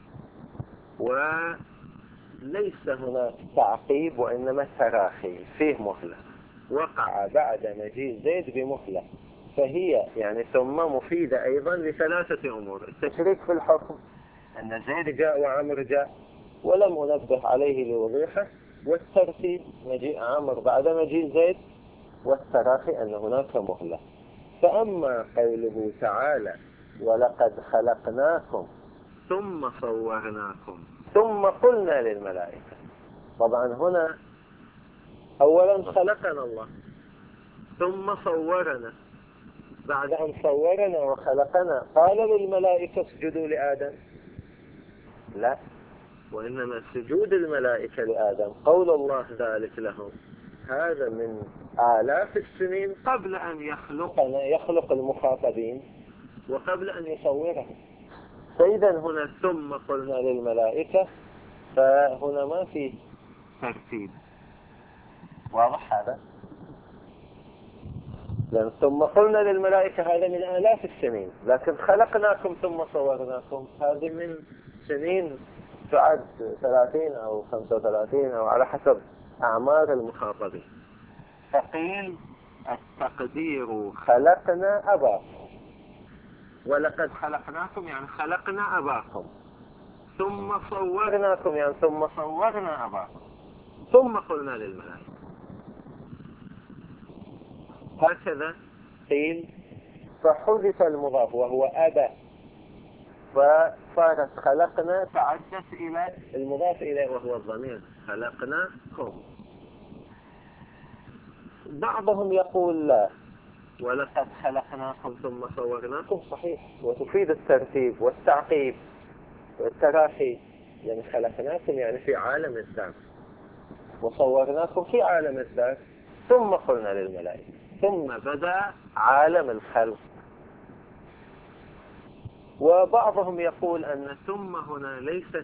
وليس هناك تعقيب وإنما تراخي، فيه مهلة، وقع بعد مجيء زيد بمهلة. فهي يعني ثم مفيدة أيضا لثلاثة أمور: التشريك في الحكم أن زيد جاء وعمر جاء ولم أنبه عليه لوضوحه، والترتيب مجيء عمر بعد مجيء زيد، والتراخي أن هناك مهلة. فأما قوله تعالى ولقد خلقناكم ثم صورناكم ثم قلنا للملائكة، طبعا هنا أولا خلقنا الله ثم صورنا، بعد أن صورنا وخلقنا قال للملائكة اسجدوا لآدم؟ لا، وإنما سجود الملائكة لآدم قول الله ذلك لهم هذا من آلاف السنين قبل أن يخلق المخاطبين وقبل أن يصورهم. فإذا هنا ثم قلنا للملائكة، فهنا ما في ترتيب، واضح هذا؟ لأن ثم قلنا للملائكة هذا من آلاف السنين، لكن خلقناكم ثم صورناكم هذه من سنين تعد 30 أو 35 أو على حسب أعمار المخاطبين. فقيل التقدير خلقنا أباكم، ولقد خلقناكم يعني خلقنا أباكم، ثم صورناكم يعني ثم صورنا أباكم، ثم قلنا للملائكة. هكذا قيل. فحذف المضاف وهو أبا، فصارت خلقنا تعدت إلى المضاف إليه وهو الضمير خلقناكم. بعضهم يقول لا، ولقد خلقناكم ثم صورناكم صحيح، وتفيد الترتيب والتعقيب والتراخي، يعني خلقناكم يعني في عالم الذات، وصورناكم في عالم الذات، ثم قلنا للملائكة، ثم بدأ عالم الخلق. وبعضهم يقول أن ثم هنا ليست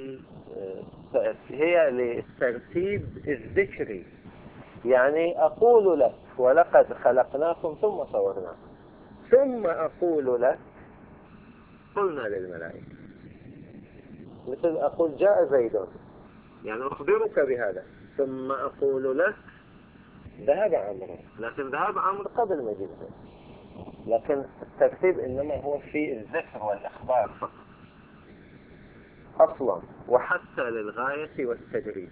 هي للترتيب الذكري، يعني أقول لك ولقد خلقناكم ثم صورناكم، ثم أقول لك قلنا للملائكة، مثل أقول جاء زيد، يعني أخبرك بهذا، ثم أقول لك ذهب عمرو، لكن ذهب عمرو قبل مجيء زيد، لكن الترتيب إنما هو في الذكر والإخبار فقط أصلا، وحتى للغاية والتدريج.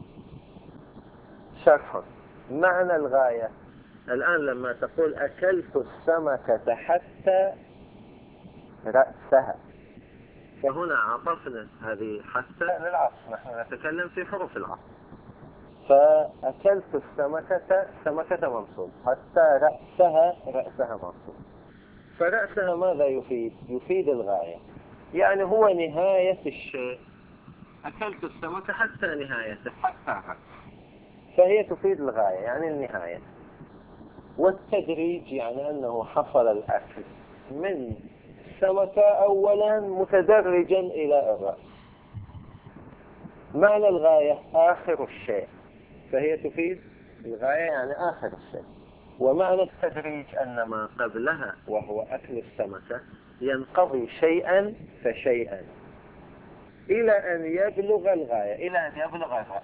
شرح معنى الغاية. الآن لما تقول أكلت السمكة حتى رأسها، فهنا عطفنا هذه حتى للعطف، نحن نتكلم في حروف العطف، فأكلت سمكة منصوب، حتى رأسها منصوب. فرأسها ماذا يفيد؟ يفيد الغاية، يعني هو نهاية الشيء. أكلت السمكة حتى نهايته، حتى الرأس، فهي تفيد الغاية يعني النهاية. والتدريج يعني أنه حصل الأكل من السمكة أولا متدرجا إلى الرأس. معنى الغاية آخر الشيء، فهي تفيد الغاية يعني آخر الشيء. ومعنى التدريج أن ما قبلها وهو أكل السمكة ينقضي شيئا فشيئا إلى أن يبلغ الغاية، إلى أن يبلغ الرأس.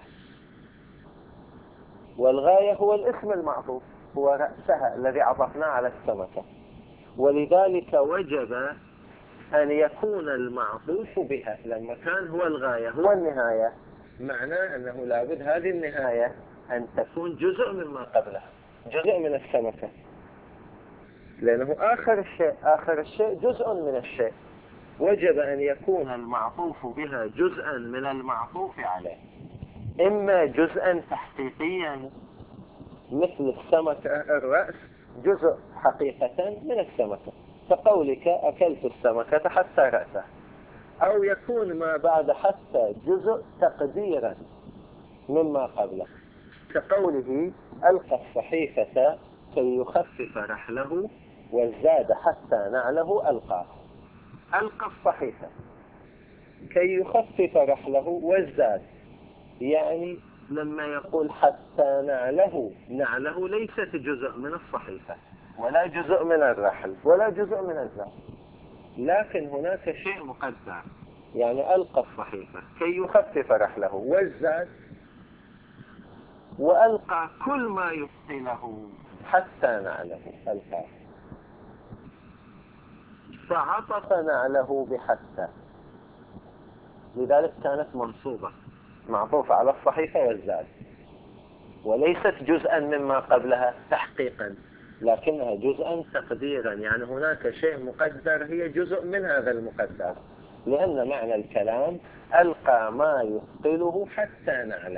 والغاية هو الاسم المعطوف، هو رأسها الذي عطفناه على السمكة. ولذلك وجب أن يكون المعطوف بها لما كان هو الغاية هو النهاية، معناه أنه لابد هذه النهاية أن تكون جزء مما قبلها، جزء من السمكة، لأنه آخر الشيء جزء من الشيء. وجب أن يكون المعطوف بها جزءا من المعطوف عليه، إما جزءا تحقيقيا مثل السمكة الرأس جزء حقيقة من السمكة كقولك أكلت السمكة حتى رأسها، أو يكون ما بعد حتى جزء تقديرا مما قبله كقوله ألقى الصحيفة كي يخفف رحله وازداد حتى نعله ألقاه. ألقى الصحيفة كي يخفف رحله وازداد، يعني لما يقول حتى نعله ليست جزء من الصحيفة ولا جزء من الرحل ولا جزء من الزاد، لكن هناك شيء مقدر، يعني ألقى الصحيفة كي يخفف رحله والزاد، وألقى كل ما يثقله حتى نعله ألقاه، فعطف نعله بحتى، لذلك كانت منصوبة معطوفة على الصحيفة والزاد، وليست جزءا مما قبلها تحقيقا، لكنها جزءا تقديرا، يعني هناك شيء مقدر هي جزء من هذا المقدر، لأن معنى الكلام ألقى ما يثقله حتى نعله،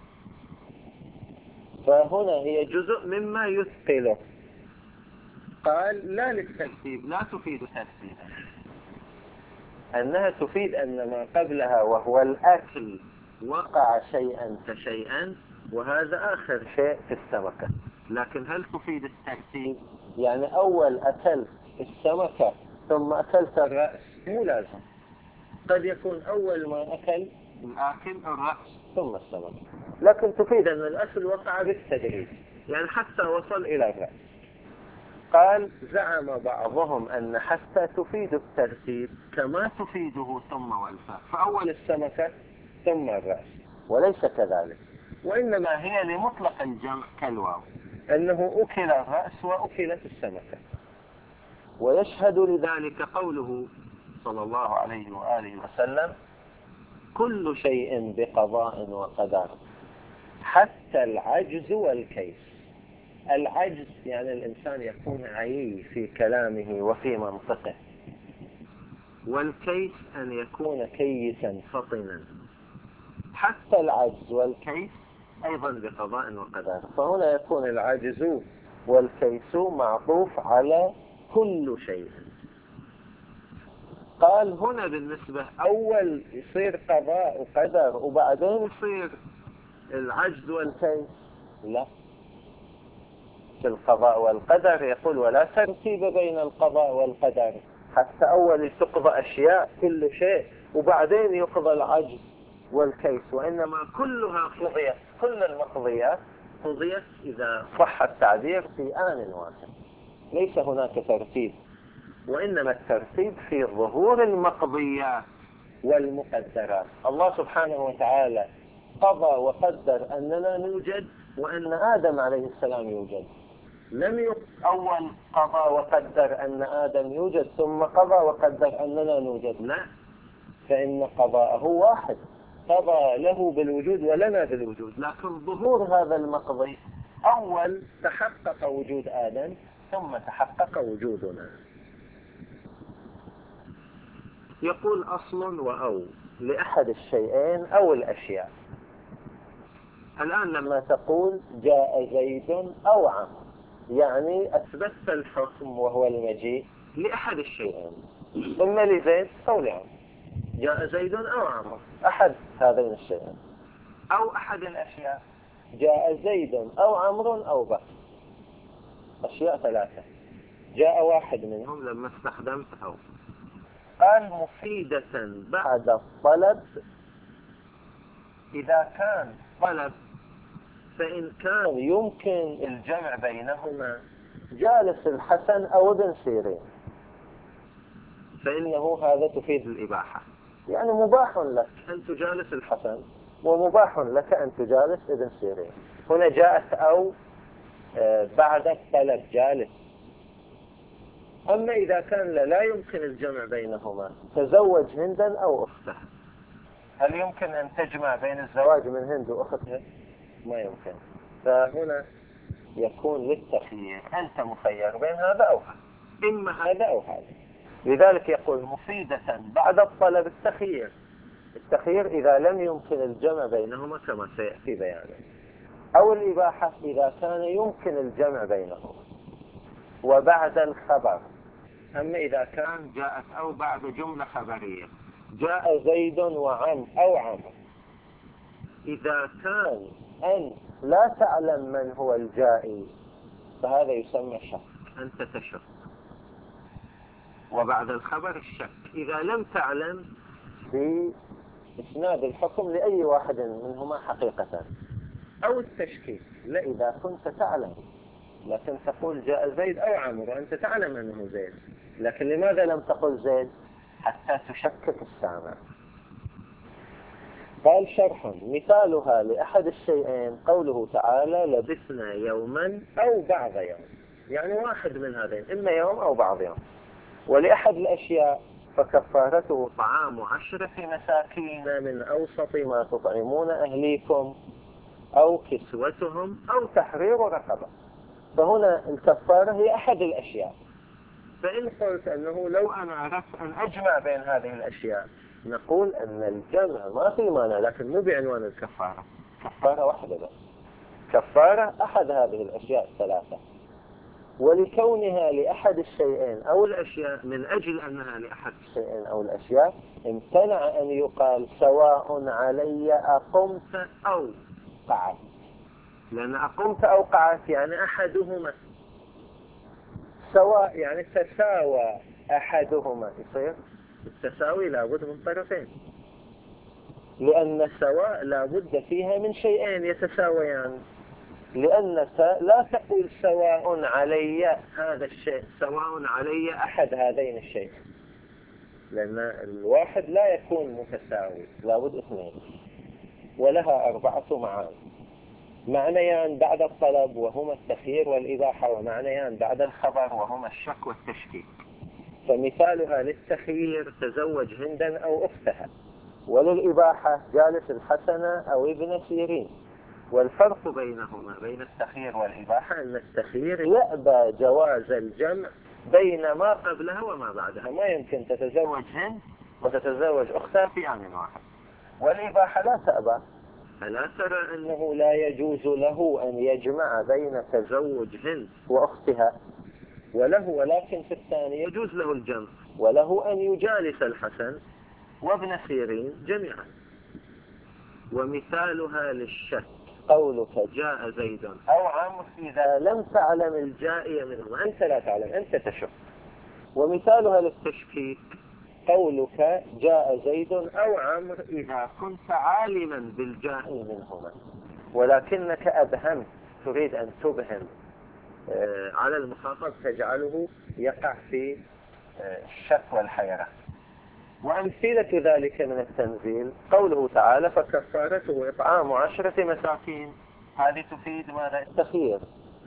فهنا هي جزء مما يثقله. قال لا للترتيب، لا تفيد ترتيبا، أنها تفيد أن ما قبلها وهو الأكل وقع شيئا فشيئا، وهذا آخر شيء في السمكة. لكن هل تفيد الترتيب؟ يعني أول أكلت السمكة ثم أكلت الرأس؟ مو لازم، قد يكون أول ما أكل الآكل الرأس ثم السمكة، لكن تفيد أن الأكل وقع بالتدريج، يعني حتى وصل إلى الرأس. قال زعم بعضهم أن حتى تفيد الترتيب كما تفيده ثم والفاء، فأول السمكة ثم الرأس، وليس كذلك، وإنما هي لمطلق الجمع كالواو، أنه أكل الرأس وأكلت السمكة. ويشهد لذلك قوله صلى الله عليه وآله وسلم كل شيء بقضاء وقدر حتى العجز والكيس. العجز يعني الإنسان يكون عيي في كلامه وفي منطقه، والكيس أن يكون كيسا فطنا. حتى العجز والكيس أيضا بقضاء وقدر، فهنا يكون العجز والكيس معطوف على كل شيء. قال هنا بالنسبة أول يصير قضاء وقدر وبعدين يصير العجز والكيس؟ لا، في القضاء والقدر يقول ولا ترتيب بين القضاء والقدر، حتى أول تقضى أشياء كل شيء وبعدين يقضى العجز والكيس، وإنما كلها قضيت، كل المقضيات قضيت إذا صح التعبير في آن واحد، ليس هناك ترتيب، وإنما الترتيب في ظهور المقضيات والمقدرات. الله سبحانه وتعالى قضى وقدر أننا نوجد وأن آدم عليه السلام يوجد، لم أول قضى وقدر أن آدم يوجد ثم قضى وقدر أننا نوجد، لا، فإن قضاءه واحد، قضى له بالوجود ولنا بالوجود، لكن ظهور هذا المقضي أول تحقق وجود آدم ثم تحقق وجودنا. يقول أصل وأو لأحد الشيئين أو الأشياء. الآن لما تقول جاء زيد أو عمرو يعني أثبتت الحكم وهو المجيء لأحد الشيئين، إما لزيد أو لعمرو. جاء زيد أو عمرو، أحد هذين الشيئين أو أحد الأشياء. جاء زيد أو عمرو أو بكر، أشياء ثلاثة. جاء واحد منهم لما استخدمت أو. قال مفيدة بعد الطلب إذا كان طلب، فإن كان يمكن الجمع بينهما جالس الحسن أو ابن سيرين فإنه هذا تفيد الإباحة، يعني مباح لك أن تجالس الحسن ومباح لك أن تجالس ابن سيرين. هنا جاءت أو بعد الطلب جالس. أما إذا كان لا يمكن الجمع بينهما، تزوج هندا أو أختها. هل يمكن أن تجمع بين الزواج من هند وأختها؟ ما يمكن. فهنا يكون للتخيير، أنت مخير بين هذا أو هذا، إما هذا أو هذا. لذلك يقول مفيدة بعد الطلب التخيير. التخيير إذا لم يمكن الجمع بينهما كما سيأتي بيانه، أو الإباحة إذا كان يمكن الجمع بينهما. وبعد الخبر، أما إذا كان جاءت أو بعد جملة خبرية، جاء زيد وعم أو عمرو، إذا كان أن لا تعلم من هو الجائي فهذا يسمى شك، أنت تشك. وبعد الخبر الشك إذا لم تعلم بإسناد الحكم لأي واحد منهما حقيقة، أو التشكيك لا إذا كنت تعلم لكن تقول جاء زيد أو عمرو وأنت تعلم أنه زيد، لكن لماذا لم تقل زيد؟ حتى تشكك السامع. قال شرح مثالها لأحد الشيئين قوله تعالى لبثنا يوما أو بعض يوم، يعني واحد من هذين، إما يوم أو بعض يوم. ولأحد الأشياء فكفارته طعام 10 مساكين من أوسط ما تطعمون أهليكم أو كسوتهم أو تحرير رقبة. فهنا الكفارة هي أحد الأشياء. فإن قلت أنه لو أنا عرفت أن أجمع بين هذه الأشياء، نقول أن الجمع ما في مانع، لكن مو بعنوان الكفارة. كفارة واحدة بس، كفارة أحد هذه الأشياء الثلاثة. ولكونها لأحد الشيئين أو الأشياء، من أجل أنها لأحد الشيئين أو الأشياء، امتنع أن يقال سواء علي أقمت أو قعدت، لأن أقمت أو قعدت يعني أحدهما، سواء يعني تساوى أحدهما. يصير التساوي لابد من طرفين، لأن سواء لابد فيها من شيئين يتساويان، لأنك لا تقول سواء علي هذا الشيء، سواء علي أحد هذين الشيء، لأن الواحد لا يكون متساوي، لابد اثنين. ولها 4 معاني: معنيان بعد الطلب وهما التخيير والإباحة، ومعنيان بعد الخبر وهما الشك والتشكيك. فمثالها للتخيير تزوج هندا أو أختها، وللإباحة جالس الحسن أو ابن سيرين. والفرق بينهما بين التخيير والإباحة أن التخيير يأبى جواز الجمع بين ما قبلها وما بعدها، ما يمكن تتزوج هند وتتزوج أختها في آن واحد. والإباحة لا تأبى، ألا ترى أنه لا يجوز له أن يجمع بين تزوج هند وأختها وله، ولكن في الثاني يجوز له الجمع، وله أن يجالس الحسن وابن سيرين جميعا. ومثالها للشك قولك جاء زيد أو عمرو إذا لم تعلم الجائي منهما، أنت لا تعلم، أنت تشك. ومثالها للتشكيك قولك جاء زيد أو عمرو إذا كنت عالما بالجائي منهما، ولكنك أبهمت، تريد أن تبهم على المخاطب تجعله يقع في الشك والحيرة. وأمثلة ذلك من التنزيل قوله تعالى فكفارته إطعام 10 مساكين، هذه تفيد ماذا؟ التخيير،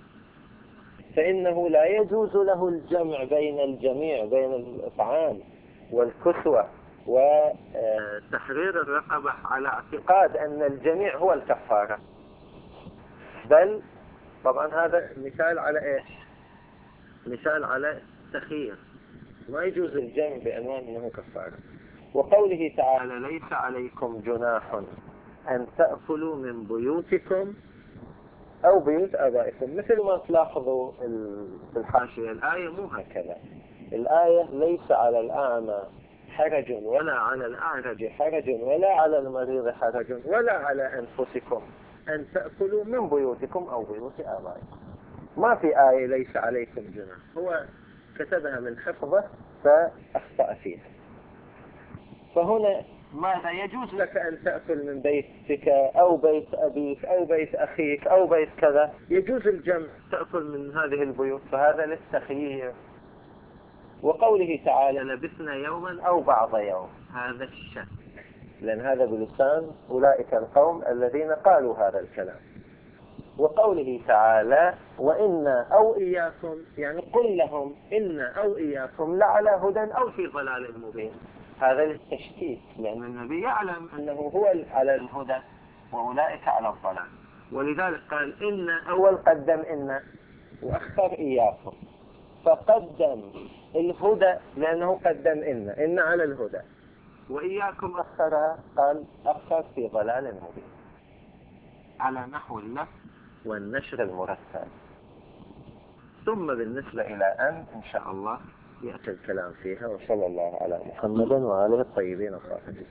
فإنه لا يجوز له الجمع بين الجميع، بين الإطعام والكسوة وتحرير الرقبة على اعتقاد أن الجميع هو الكفارة، بل طبعا هذا مثال على إيش؟ مثال على التخيير، ما يجوز الجمع بعنوان أنه كفارة. وقوله تعالى ليس عليكم جناح أن تأكلوا من بيوتكم أو بيوت آبائكم. مثل ما تلاحظوا في الحاشية الآية مو هكذا. الآية ليس على الأعمى حرج ولا على الأعرج حرج ولا على المريض حرج ولا على أنفسكم أن تأكلوا من بيوتكم أو بيوت آبائكم. ما في آية ليس عليكم جناح، هو كتبها من حفظه فأخطأ فيها. فهنا ماذا؟ يجوز لك أن تأكل من بيتك أو بيت أبيك أو بيت أخيك أو بيت كذا، يجوز الجمع، تأكل من هذه البيوت، فهذا للتخيير. وقوله تعالى لبثنا يوما أو بعض يوم، هذا الشك، لأن هذا بلسان أولئك القوم الذين قالوا هذا الكلام. وقوله تعالى وإنا أو إياكم، يعني قل لهم إنا أو إياكم لعلى هدى أو في ضلال مبين، هذا للتشكيك، لأن النبي يعلم أنه هو على الهدى وأولئك على الضلال، ولذلك قال إنا، أول قدم إنا وأخر إياكم، فقدم الهدى لأنه قدم إنا على الهدى، وإياكم أخرها قال أخر في ضلال مبين، على نحو اللفظ والنشر المرتب. ثم بالنسبة إلى إن شاء الله يأتي الكلام فيها. وصلى الله على محمد وآله الطيبين الطاهرين.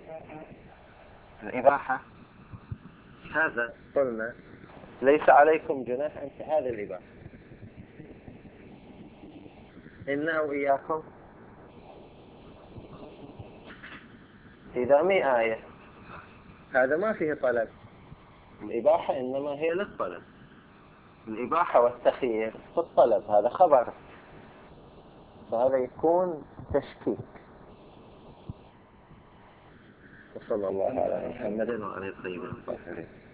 الإباحة، هذا قلنا ليس عليكم جناح أنت، هذا الإباحة. إنا وإياكم إذا مي آية، هذا ما فيه طلب. الإباحة إنما هي للطلب، الإباحة والتخيير في الطلب، هذا خبر، فهذا يكون تشكيك. وصلى الله على محمد وعلى الطيبين الطاهرين.